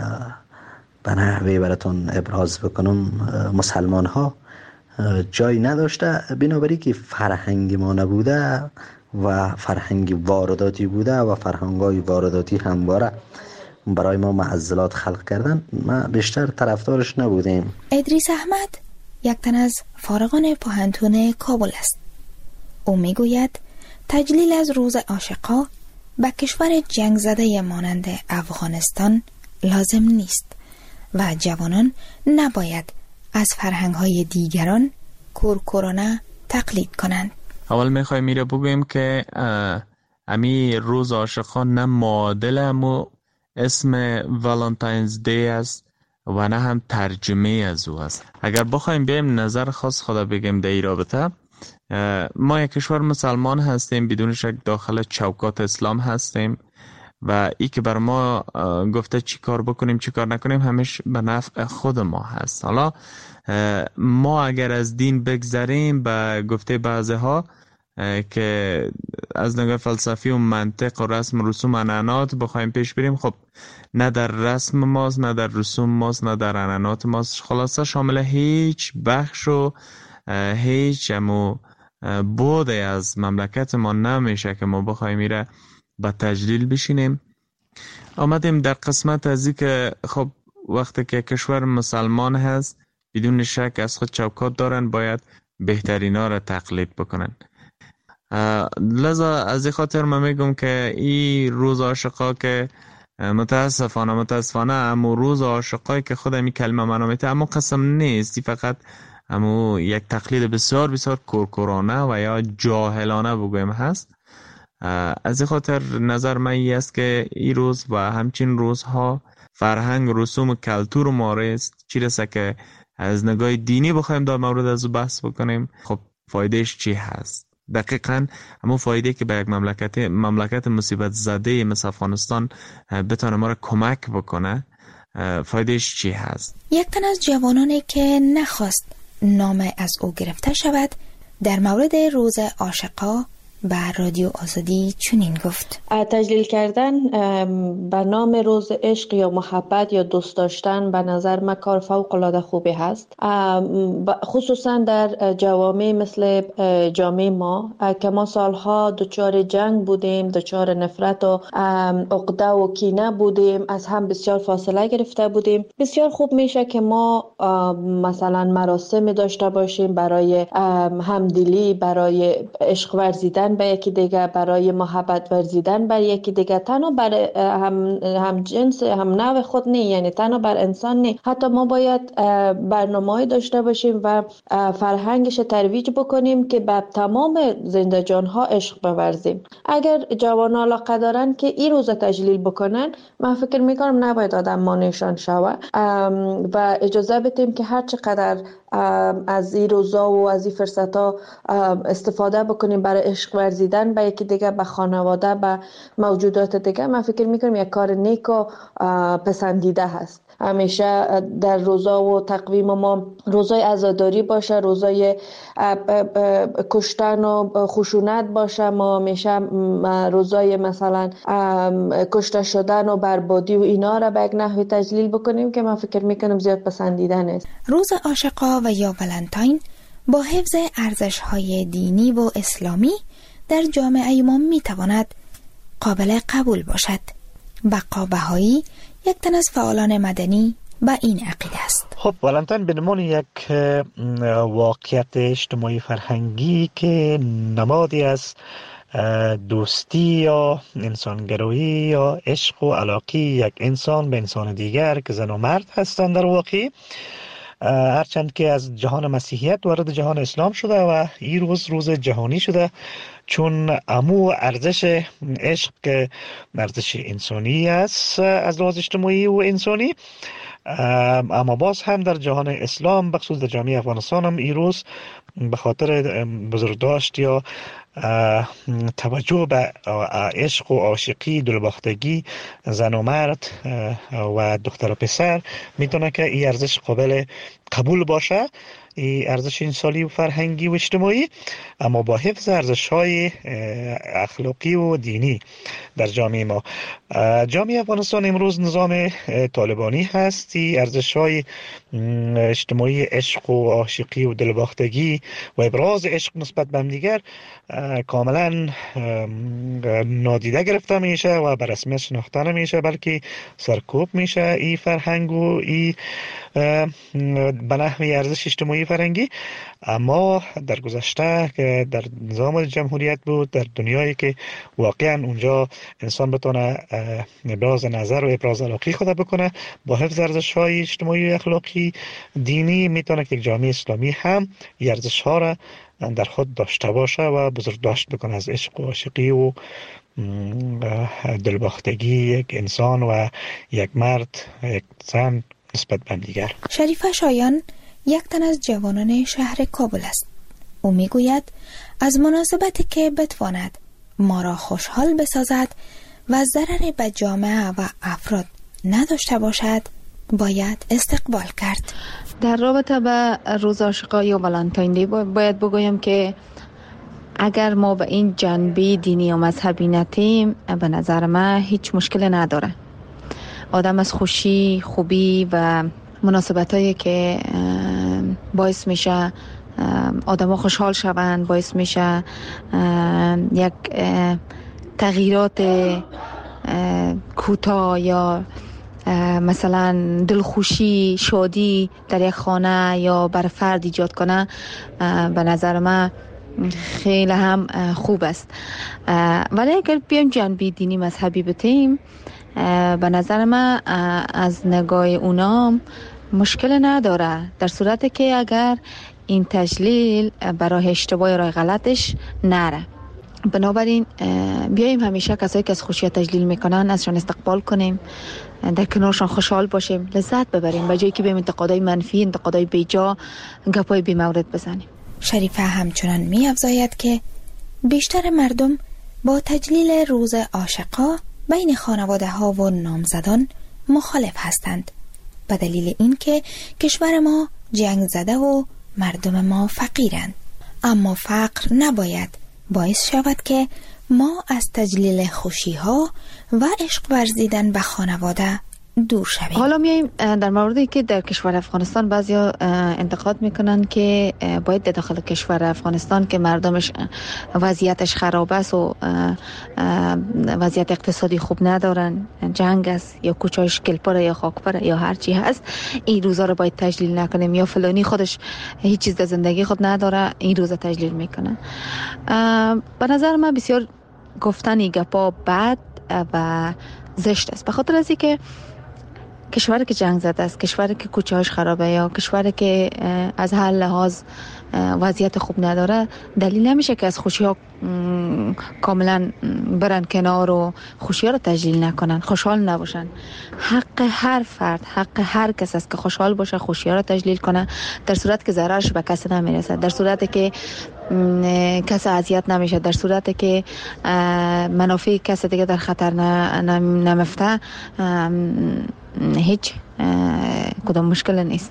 به نحوی براتون ابراز بکنم مسلمان ها جای نداشته، بنابراین که فرهنگ ما نبوده و فرهنگ وارداتی بوده و فرهنگای وارداتی همواره برای ما معضلات خلق کردن، ما بیشتر طرفدارش نبودیم. ادریس احمد یک تن از فارغان پوهنتون کابل است. او میگوید تجلیل از روز عاشقا به کشور جنگ زده مانند افغانستان لازم نیست و جوانان نباید از فرهنگ‌های دیگران کورکورانه تقلید کنند. اول میخوایم میره بگویم که امی روز عاشقان نه معادل امو اسم والنتاینز دی است و نه هم ترجمه از او است. اگر بخوایم بیم نظر خاص خدا بگیم در این رابطه، ما یک کشور مسلمان هستیم، بدون شک داخل چوکات اسلام هستیم و ای که بر ما گفته چی کار بکنیم چی کار نکنیم همیشه به نفع خود ما هست. حالا ما اگر از دین بگذریم به گفته بعضی ها که از نگاه فلسفی و منطق و رسم و رسوم عنعنات بخوایم پیش بریم، خب نه در رسم ماست نه در رسوم ماست نه در عنعنات ماست، خلاصه شامل هیچ بخش و هیچ امو بوده از مملکت ما نمیشه که ما بخوایم میره با تجلیل بشینیم. آمدیم در قسمت از این که خب وقتی که کشور مسلمان هست بدون شک از خود چوکات دارن، باید بهترین ها را تقلید بکنن. لذا از این خاطر من میگم که این روز عاشقا که متاسفانه متاسفانه امو روز عاشقایی که خود می کلمه منامیته اما قسم نیست، فقط امو یک تقلید بسیار بسیار کورکورانه و یا جاهلانه بگویم هست. از این خاطر نظر من این است که این روز و همچین روزها فرهنگ رسوم و کلتور ما است، چی رسه که از نگاه دینی بخوایم در مورد از بحث بکنیم، خب فایدهش چی هست؟ دقیقاً همون فایده که به یک مملکت مملکت مصیبت زده مثل افغانستان بتونه ما را کمک بکنه، فایدهش چی هست؟ یک تن از جوانانی که نخواست نام از او گرفته شود در مورد روز عاشقا به رادیو آزادی چنین گفت: تجلیل کردن به نام روز عشق یا محبت یا دوست داشتن به نظر من کار فوق العاده خوبی هست، خصوصا در جوامع مثل جامعه ما که ما سالها دچار جنگ بودیم، دچار نفرت و عقده و کینه بودیم، از هم بسیار فاصله گرفته بودیم. بسیار خوب میشه که ما مثلا مراسم داشته باشیم برای همدلی، برای عشق ورزیدن به یکی دیگه، برای محبت ورزیدن بر یکی دیگه، تنها بر هم, هم جنس هم نوع خود نه، یعنی تنها بر انسان نه، حتی ما باید برنامه‌ای داشته باشیم و فرهنگش ترویج بکنیم که به تمام زنده جانها عشق بورزیم. اگر جوان علاقه دارن که این روز تجلیل بکنن، من فکر میکنم نباید آدم مانعشان شود و اجازه بدیم که هر چقدر از این روزا و از این فرصت‌ها استفاده بکنیم برای عشق ورزیدن به یکی دیگه، به خانواده، به موجودات دیگه. من فکر میکنم یک کار نیک و پسندیده هست. همیشه در روزا و تقویم ما روزای عزاداری باشه، روزای کشتن و خشونت باشه. ما همیشه روزای مثلا کشته شدن و بربادی و اینا را به یک نحوی تجلیل بکنیم که من فکر میکنم زیاد پسندیده نیست. روز عاشقا و یا ولنتاین با حفظ ارزش‌های دینی و اسلامی در جامعه ما میتواند قابل قبول باشد. بقا بهایی یک تن از فعالان مدنی با این عقیده است. خب ولنتاین به عنوان یک واقعیت اجتماعی فرهنگی که نمادی از دوستی یا انسانگرایی یا عشق و علاقه یک انسان به انسان دیگر که زن و مرد هستند در واقع، هرچند که از جهان مسیحیت وارد جهان اسلام شده و این روز روز جهانی شده، چون امو ارزش عشق که ارزش انسانی است از لحاظ اجتماعی و انسانی، اما باز هم در جهان اسلام بخصوص در جامعه افغانستان هم این روز به خاطر بزرگداشت یا توجه به عشق و عاشقی، دلباختگی زن و مرد و دختر و پسر میتونه که این ارزش قابل قبول باشه، این ارزش انسانی و فرهنگی و اجتماعی، اما با حفظ ارزش‌های اخلاقی و دینی در جامعه ما. جامعه افغانستان امروز نظام طالبانی هست. این ارزش‌های اجتماعی عشق و عاشقی و دلباختگی و ابراز عشق نسبت به همدیگر کاملا نادیده گرفته میشه و به رسمیت شناخته نمیشه، بلکه سرکوب میشه این فرهنگ و این به نحوی ارزش اجتماعی فرهنگی. اما در گذشته که در نظام جمهوریت بود، در دنیایی که واقعا اونجا انسان بتونه ابراز نظر و ابراز علاقه خود بکنه با حفظ ارزش‌های اجتماعی و اخلاقی دینی، میتونه که یک جامعه اسلامی هم این ارزش‌ها را در خود داشته باشه و بزرگداشت بکنه از عشق و عاشقی و دلباختگی یک انسان و یک مرد یک زن نسبت به دیگر. شریفه شایان یک تن از جوانان شهر کابل است. او میگوید از مناسبتی که بتواند ما را خوشحال بسازد و ضرری به جامعه و افراد نداشته باشد باید استقبال کرد. در رابطه به روز عاشقا یا ولنتاین دی باید بگویم که اگر ما به این جنبه دینی و مذهبی نتیم، به نظر من هیچ مشکل نداره. آدم از خوشی، خوبی و مناسبتایی که باعث میشه آدم ها خوشحال شوند، باعث میشه یک تغییرات کوتاه یا مثلا دلخوشی، شادی در یک خانه یا بر فرد ایجاد کنه، به نظر من خیلی هم خوب است. ولی اگر بیایم جنبه دینی مذهبی بتیم، به نظر من از نگاه اونا مشکل نداره، در صورتی که اگر این تجلیل برای اشتباه راه غلطش نره. بنابراین بیاییم همیشه کسایی که از خوشی تجلیل میکنن ازشان استقبال کنیم، در کنارشان خوشحال باشیم، لذت ببریم، به جایی که بیم انتقادای منفی، انتقادای بیجا، گپای بی مورد بزنیم. شریفه همچنان می افزاید که بیشتر مردم با تجلیل روز عاشقا بین خانواده ها و نامزدان مخالف هستند، به دلیل اینکه کشور ما جنگ زده و مردم ما فقیرند. اما فقر نباید باعث شود که ما از تجلیل خوشی ها و عشق ورزیدن به خانواده دور شویم. حالا میایم در موردی که در کشور افغانستان بعضیا انتقاد میکنن که باید در داخل کشور افغانستان که مردمش وضعیتش خراب است و وضعیت اقتصادی خوب ندارن، جنگ است یا کوچه‌اش گلپره یا خاکپره یا هر چی هست، این روزا رو باید تجلیل نکنیم، یا فلانی خودش هیچ چیز در زندگی خود نداره این روزا تجلیل میکنه. به نظر من بسیار گفتن گپا بد و زشت است، به خاطر از اینکه کشوری که جنگ زده است، کشوری که کوچه‌اش خرابه یا کشوری که از هر لحاظ وضعیت خوب نداره، دلیل نمیشه که از خوشی ها کاملا برن کنار و خوشی ها رو تجلیل نکنن، خوشحال نباشن. حق هر فرد، حق هر کس است که خوشحال باشه، خوشی ها رو تجلیل کنه، در صورت که ضررش به کسی نمیرسه، در صورتی که کسی اذیت نمیشه، در صورتی که منافع کسی دیگه در خطر نمفته، هیچ کدام مشکل نیست.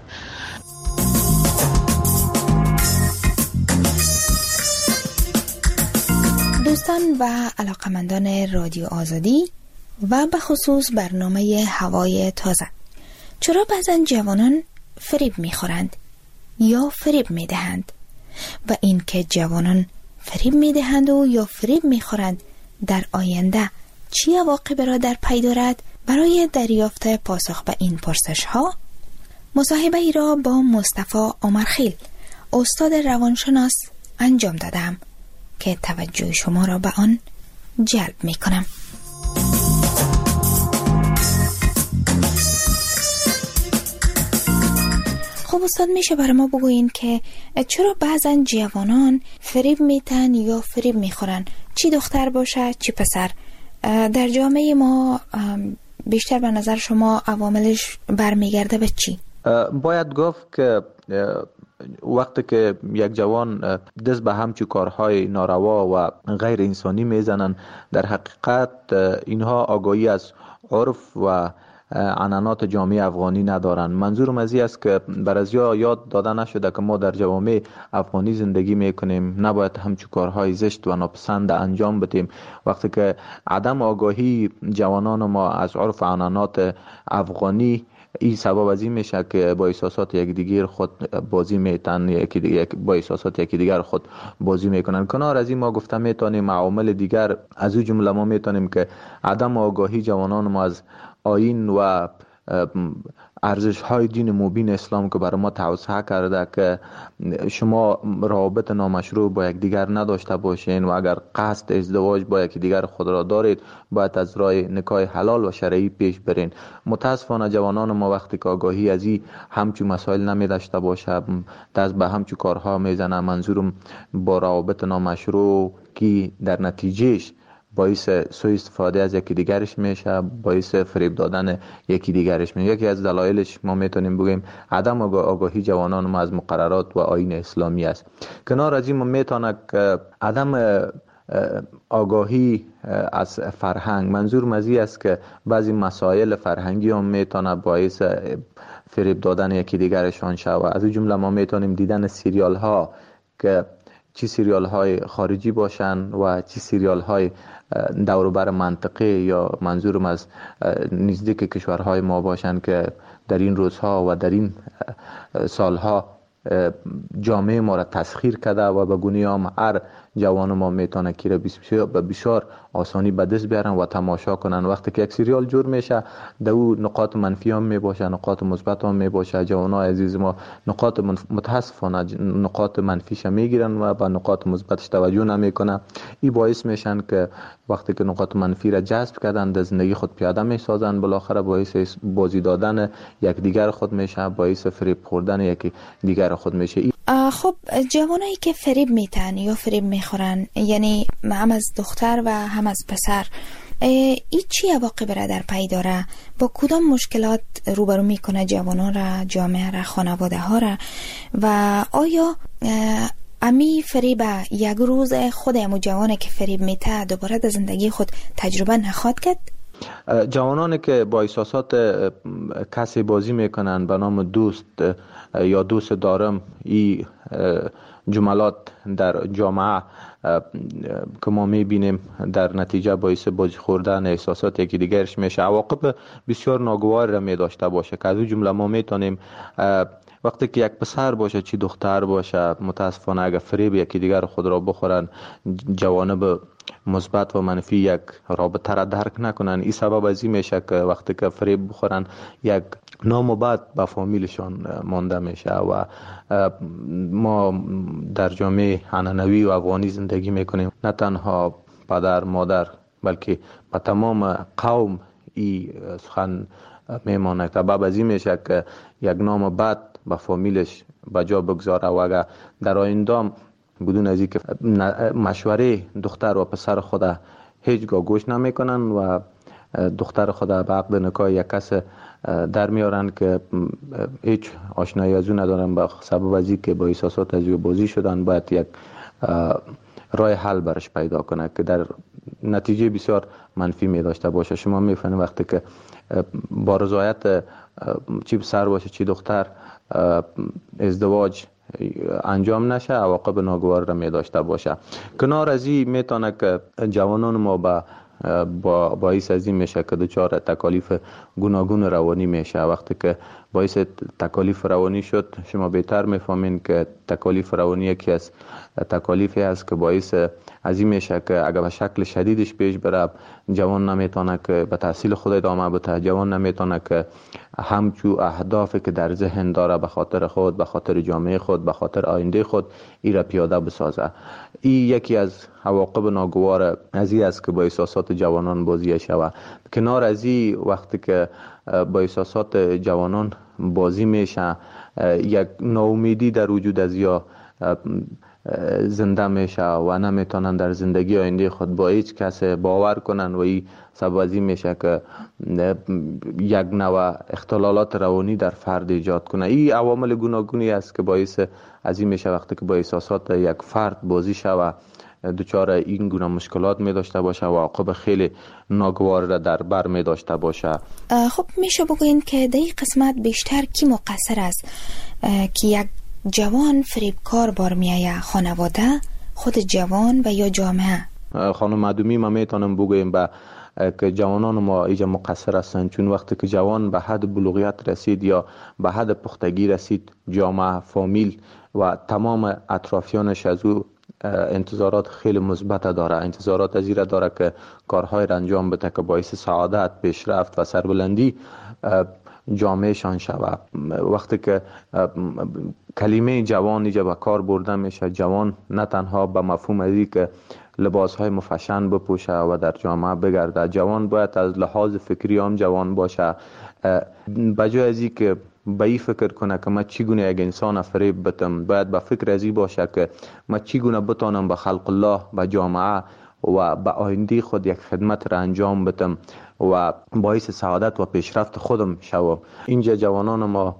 دوستان و علاقمندان رادیو آزادی و به خصوص برنامه هوای تازه، چرا بعضن جوانان فریب میخورند یا فریب میدهند و این که جوانان فریب میدهند و یا فریب میخورند در آینده چی عواقبی را در پی دارد؟ برای دریافت پاسخ به این پرسش ها مصاحبه ای را با مصطفی عمرخیل استاد روانشناس انجام دادم که توجه شما را به آن جلب می کنم. خب استاد، میشه برای ما بگوین که چرا بعضن جوانان فریب میتن یا فریب میخورن، چی دختر باشه چی پسر؟ در جامعه ما بیشتر به نظر شما عواملش برمیگرده به چی؟ باید گفت که وقتی که یک جوان دست به همچون کارهای ناروا و غیر انسانی میزنن، در حقیقت اینها آگاهی از عرف و عنعنات جامعه افغانی ندارن. منظورم از این است که بر از یاد داده نشده که ما در جوامع افغانی زندگی میکنیم، نباید همچون کارهای زشت و ناپسند انجام بدیم. وقتی که عدم آگاهی جوانان ما از عرف و عنعنات افغانی این سبب از این میشه که با احساسات یک دیگر خود بازی میتن، یکی دیگر با احساسات یکی دیگر خود بازی میکنن. کنار از این ما گفته میتونیم عوامل دیگر از او جمله ما میتونیم که عدم آگاهی جوانان ما از آیین و ارزش های دین مبین اسلام که برای ما توصیه کرده که شما روابط نامشروع با یک دیگر نداشته باشین و اگر قصد ازدواج با یک دیگر خود را دارید باید از راه نکاح حلال و شرعی پیش برین. متاسفانه جوانان ما وقتی که آگاهی از این همچون مسائل نمی داشته باشه دست به همچون کارها میزنه. منظورم با روابط نامشروع که در نتیجهش باعث سوء استفاده از یکی دیگرش میشه، باعث فریب دادن یکی دیگرش میشه. یکی از دلایلش ما میتونیم بگیم عدم آگاهی جوانان ما از مقررات و آیین اسلامی است. کنار از این ما میتونه که عدم آگاهی از فرهنگ، منظور مزی است که بعضی مسائل فرهنگی هم میتونه باعث فریب دادن یکی دیگرشان شود. از این جمله ما میتونیم دیدن سریال ها که چی سریال های خارجی باشن و چی سریال های دوروبر منطقه یا منظورم از نزدیک کشورهای ما باشن که در این روزها و در این سالها جامعه ما را تسخیر کرده و به گونه هم هر جوان ما میتونه که را به بسیار آسانی به دست بیارن و تماشا کنن. وقتی که یک سریال جور میشه در او نقاط منفی هم میباشه، نقاط مثبت هم میباشه. جوانای عزیز ما نقاط متاسفانه نقاط منفیش میگیرن و به نقاط مثبتش توجه نمیکنن. این باعث میشن که وقتی که نقاط منفی را جذب کردن در زندگی خود پیاده میسازن، بالاخره باعث بازی دادن یک دیگر خود میشه، باعث فریب خوردن یک دیگر خود میشه. خب جوانایی که فریب میتن یا فریب میخورن، یعنی هم از دختر و هم از پسر، این چی عواقب را در پی داره؟ با کدام مشکلات روبرو میکنه جوانان را، جامعه را، خانواده ها را؟ و آیا امی فریب یک روز خود امو جوانه که فریب میته دوباره در زندگی خود تجربه نخواد کرد؟ جوانانی که با احساسات کسی بازی میکنن به نام دوست یا دوست دارم، این جملات در جامعه که ما میبینیم در نتیجه باعث بازی خوردن احساسات یکی دیگرش میشه، عواقب بسیار ناگوار را می داشته باشه که از اون جمله ما میتونیم وقتی که یک پسر باشه چی دختر باشه، متاسفانه اگر فریب یکی دیگر خود را بخورن، جوانب مثبت و منفی یک رابطه را درک نکنن. این سبب از این میشه که وقتی که فریب بخورن یک نام بد به فامیلشان مانده میشه و ما در جامعه عنعنوی و افغانی زندگی میکنیم. نه تنها پدر مادر بلکه به تمام قوم این سخن میمانه. سبب از این میشه که یک نام بد به فامیلش بجا بگذاره و اگر در آینده بدون از اینکه مشوره دختر و پسر خود هیچگاه گوش نمیکنن و دختر خود به عقد نکاح یک کس در میارن که هیچ آشنایی از او ندارن، به سبب از اینکه با احساسات از او بازی شدن، باید یک راه حل برش پیدا کنه که در نتیجه بسیار منفی می داشته باشه. شما میفهمید وقتی که با رضایت چی پسر باشه چی دختر ازدواج انجام نشه، عواقب ناگوار را می داشته باشه. کنار از این میتونه که جوانان ما با با باعث از این میشه که دچار تکالیف گوناگون روانی میشه. وقتی که باعث تکالیف روانی شد، شما بهتر میفهمین که تکالیف روانی یکی از تکالیفی است که باعث از این میشه که اگر به شکل شدیدش پیش بره، جوان نمیتونه که به تحصیل خود ادامه بده، جوان نمیتونه که همچو اهدافی که در ذهن داره به خاطر خود، به خاطر جامعه خود، به خاطر آینده خود ای را پیاده بسازه. این یکی از عواقب ناگوار از این است که با احساسات جوانان بازی شود. کنار از این وقتی که با احساسات جوانان بازی میشه، یک ناامیدی در وجود از یا زنده میشه و نمیتونن در زندگی آینده خود با هیچ کس باور کنن و این سبب از این میشه که یک نوع اختلالات روانی در فرد ایجاد کنه. این عوامل گوناگونی است که باعث از این میشه وقتی که با احساسات یک فرد بازی شوه دچار این گونه مشکلات می داشته باشه و عواقب خیلی ناگوار را در بر می داشته باشه. خب میشه بگوین که در این قسمت بیشتر کی مقصر است که یک جوان فریبکار بار میایه؟ خانواده، خود جوان و یا جامعه؟ خانم معدومی ما میتونم بگویم با که جوانان ما ایجا مقصر هستند، چون وقتی که جوان به حد بلوغیت رسید یا به حد پختگی رسید، جامعه، فامیل و تمام اطرافیانش از او انتظارات خیلی مثبت داره. انتظارات از این داره که کارهای را انجام بده که باعث سعادت، پیشرفت و سربلندی جامعه شان شود. وقتی که کلمه جوان اینجا به کار برده میشه، جوان نه تنها به مفهوم ازی که لباس های مفشن بپوشه و در جامعه بگرده، جوان باید از لحاظ فکری هم جوان باشه. بجای ازی که به این فکر کنه که من چگونه یک انسان فریب بتم، باید به فکر ازی باشه که من چگونه بتانم به خلق الله، به جامعه و به آینده خود یک خدمت را انجام بدم و باعث سعادت و پیشرفت خودم شوم. اینجا جوانان ما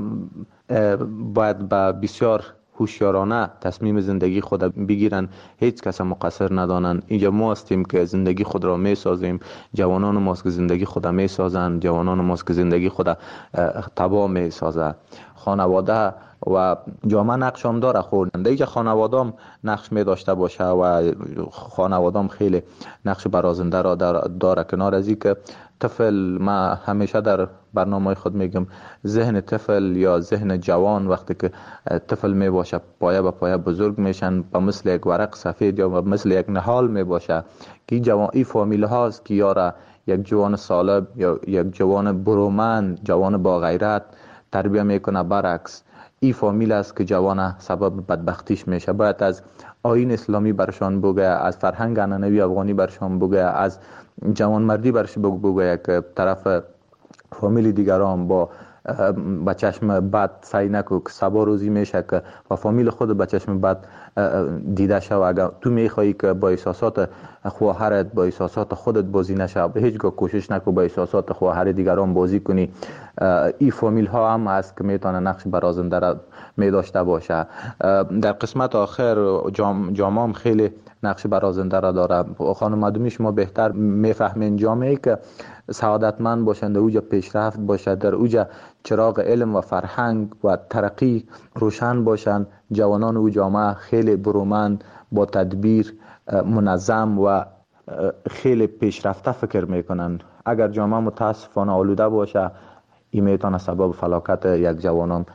باید به بسیار هوشیارانه تصمیم زندگی خود بگیرن، هیچ کس مقصر ندانن. اینجا ما هستیم که زندگی خود را می سازیم، جوانان ماست که زندگی خود می سازن، جوانان ماست که زندگی خود تباه می سازه. خانواده و جامعه نقش هم داره. خود دیگه خانواده هم نقش می داشته باشه و خانواده هم خیلی نقش برازنده را داره. کنار از این که طفل، ما همیشه در برنامه خود میگم ذهن طفل یا ذهن جوان وقتی که طفل می باشه پایه به پایه بزرگ میشن، به مثل یک ورق سفید یا مثل یک نهال می باشه که جوان ای فامیل هاست که یاره یک جوان سالم یا یک جوان برومند، جوان با غیرت تربیه میکنه. برعکس ای فامیل است که جوان سبب بدبختیش میشه. باید از آیین اسلامی برشان بگه، از فرهنگ عنعنوی افغانی برشان بگه، از جوان مردی برش بگه که طرف فامیل دیگران با با چشم بد سعی نکو که سبا روزی میشه که با فامیل خود با چشم بد دیده شو. اگر تو میخوایی که با احساسات خواهرت، با احساسات خودت بازی نشه، به هیچ گاه کوشش نکو با احساسات خواهر دیگران بازی کنی. این فامیل ها هم هست که میتونه نقش برازنده را می داشته باشه. در قسمت آخر جام جامعه خیلی نقش برازنده را داره. خانم معدومی شما بهتر میفهمین جامعه که سعادتمند باشند، در اوجا پیشرفت باشد، در اوجا چراغ علم و فرهنگ و ترقی روشن باشند، جوانان او جامعه خیلی برومند، با تدبیر، منظم و خیلی پیشرفته فکر میکنن. اگر جامعه متاسفانه آلوده باشه، این میتونه سبب فلاکت یک جوانان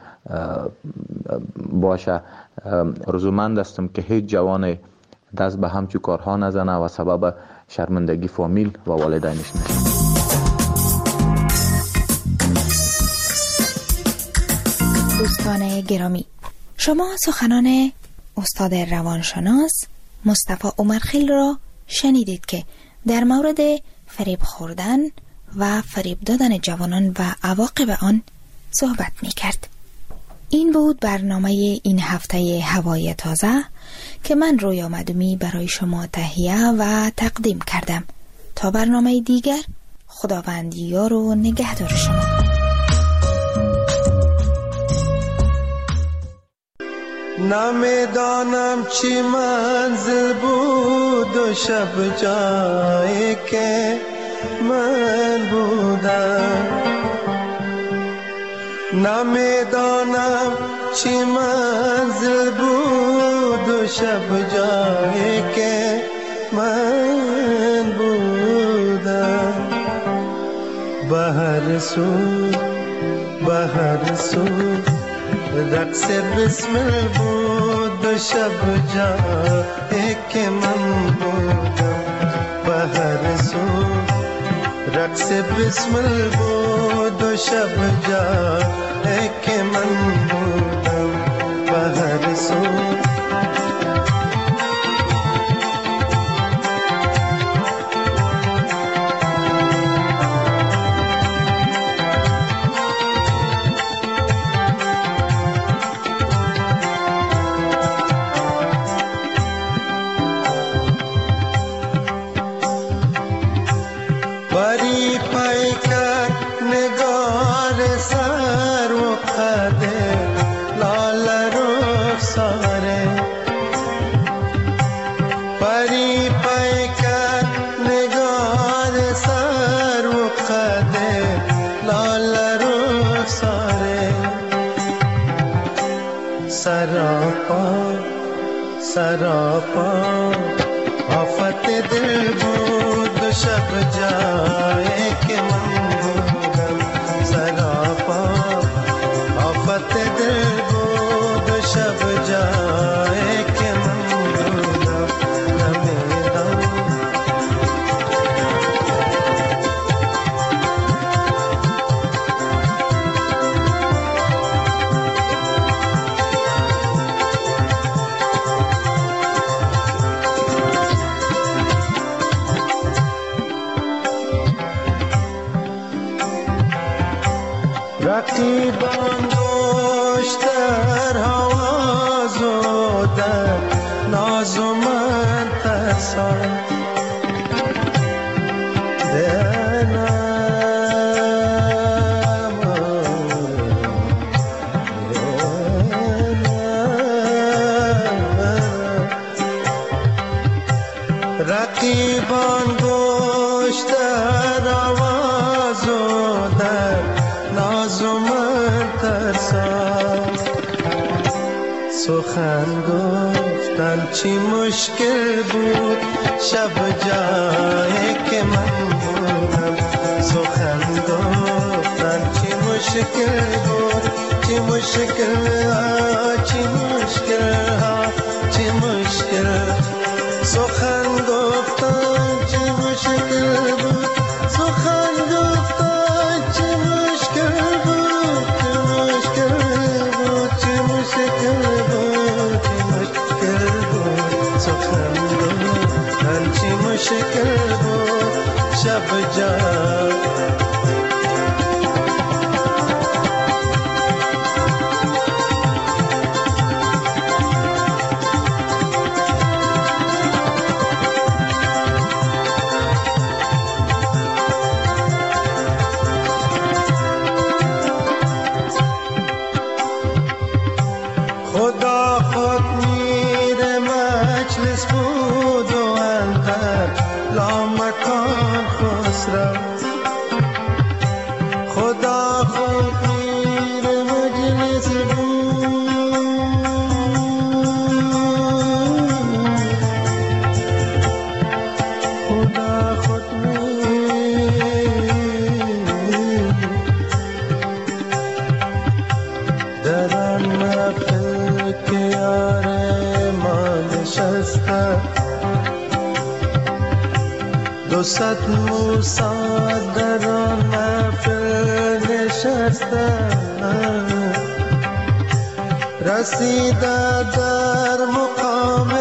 باشه. رضامند هستم که هیچ جوان دست به همچو کارها نزنه و سبب شرمندگی فامیل و والدینش نشه. دوستان گرامی، شما سخنان استاد روانشناس مصطفی عمرخیل را شنیدید که در مورد فریب خوردن و فریب دادن جوانان و عواقب آن صحبت می کرد. این بود برنامه این هفته هوای تازه که من رویا مدومی برای شما تهیه و تقدیم کردم. تا برنامه دیگر، خداوند یار و نگهدار شما. نمیدانم چی منزل بود و و شب جایی که من بودم، نمیدانم چی منزل بود و شب جایی که من بودم. به هر سو به هر سو رقص بسمل بود و شب جایی که من بودم. به هر سو رقص بسمل بود و شب جایی که من بودم. به هر سو सरापा आफत दिल बूद शब जाए के मन बूदम सरापा आफत दिल बूद शब जाए के मन बूदम नमेदम رقیبان دوش در حواز و در ناز و من ترسان رقیبان دوش در حواز و در ناز و من ترسان سخن گفتن چی مشکل بود شب جایی که من بودم سخن گفتن چی مشکل بود چی مشکل ها چی مشکل ها چی مشکل سخن گفتن چی مشکل بود سخن گفتن چی مشکل بود چی مشکل بود چی مشکل بود چی مشکل بود سخن گفتن چی مشکل بود شب جان خدا خود میر مجلس بود خدا خود میر در آن محفل که یار ما نشسته دو صد موسی در آن محفل نشسته رسیده در مقام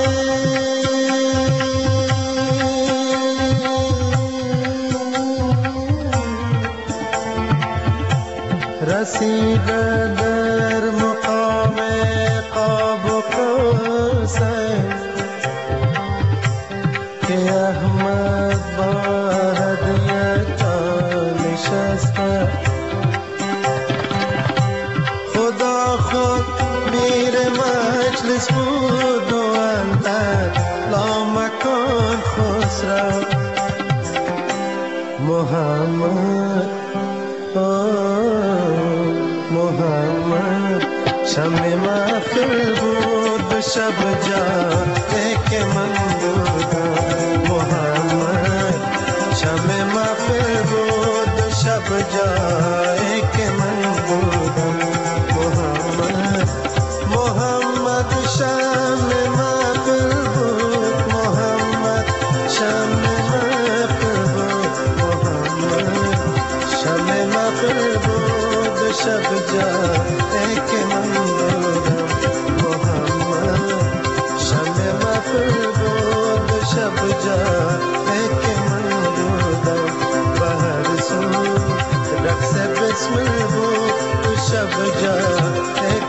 رسیده در مقام قاب و قوسین که احمد با هدیه جان نشسته خدا خود میر مجلس بود و اندر لامکان خسرو محمد محمد شمع محفل بود به شب جاده که من بودم محمد شمع محفل بود به شب جاده که من بودم محمد محمد شمع محفل بود محمد شمع محفل بود محمد شمع محفل بود به شب جاده که من بودم محمد شمع محفل بود به شب جاده که من بودم و هر سو رقص بسمل بود به شب جاده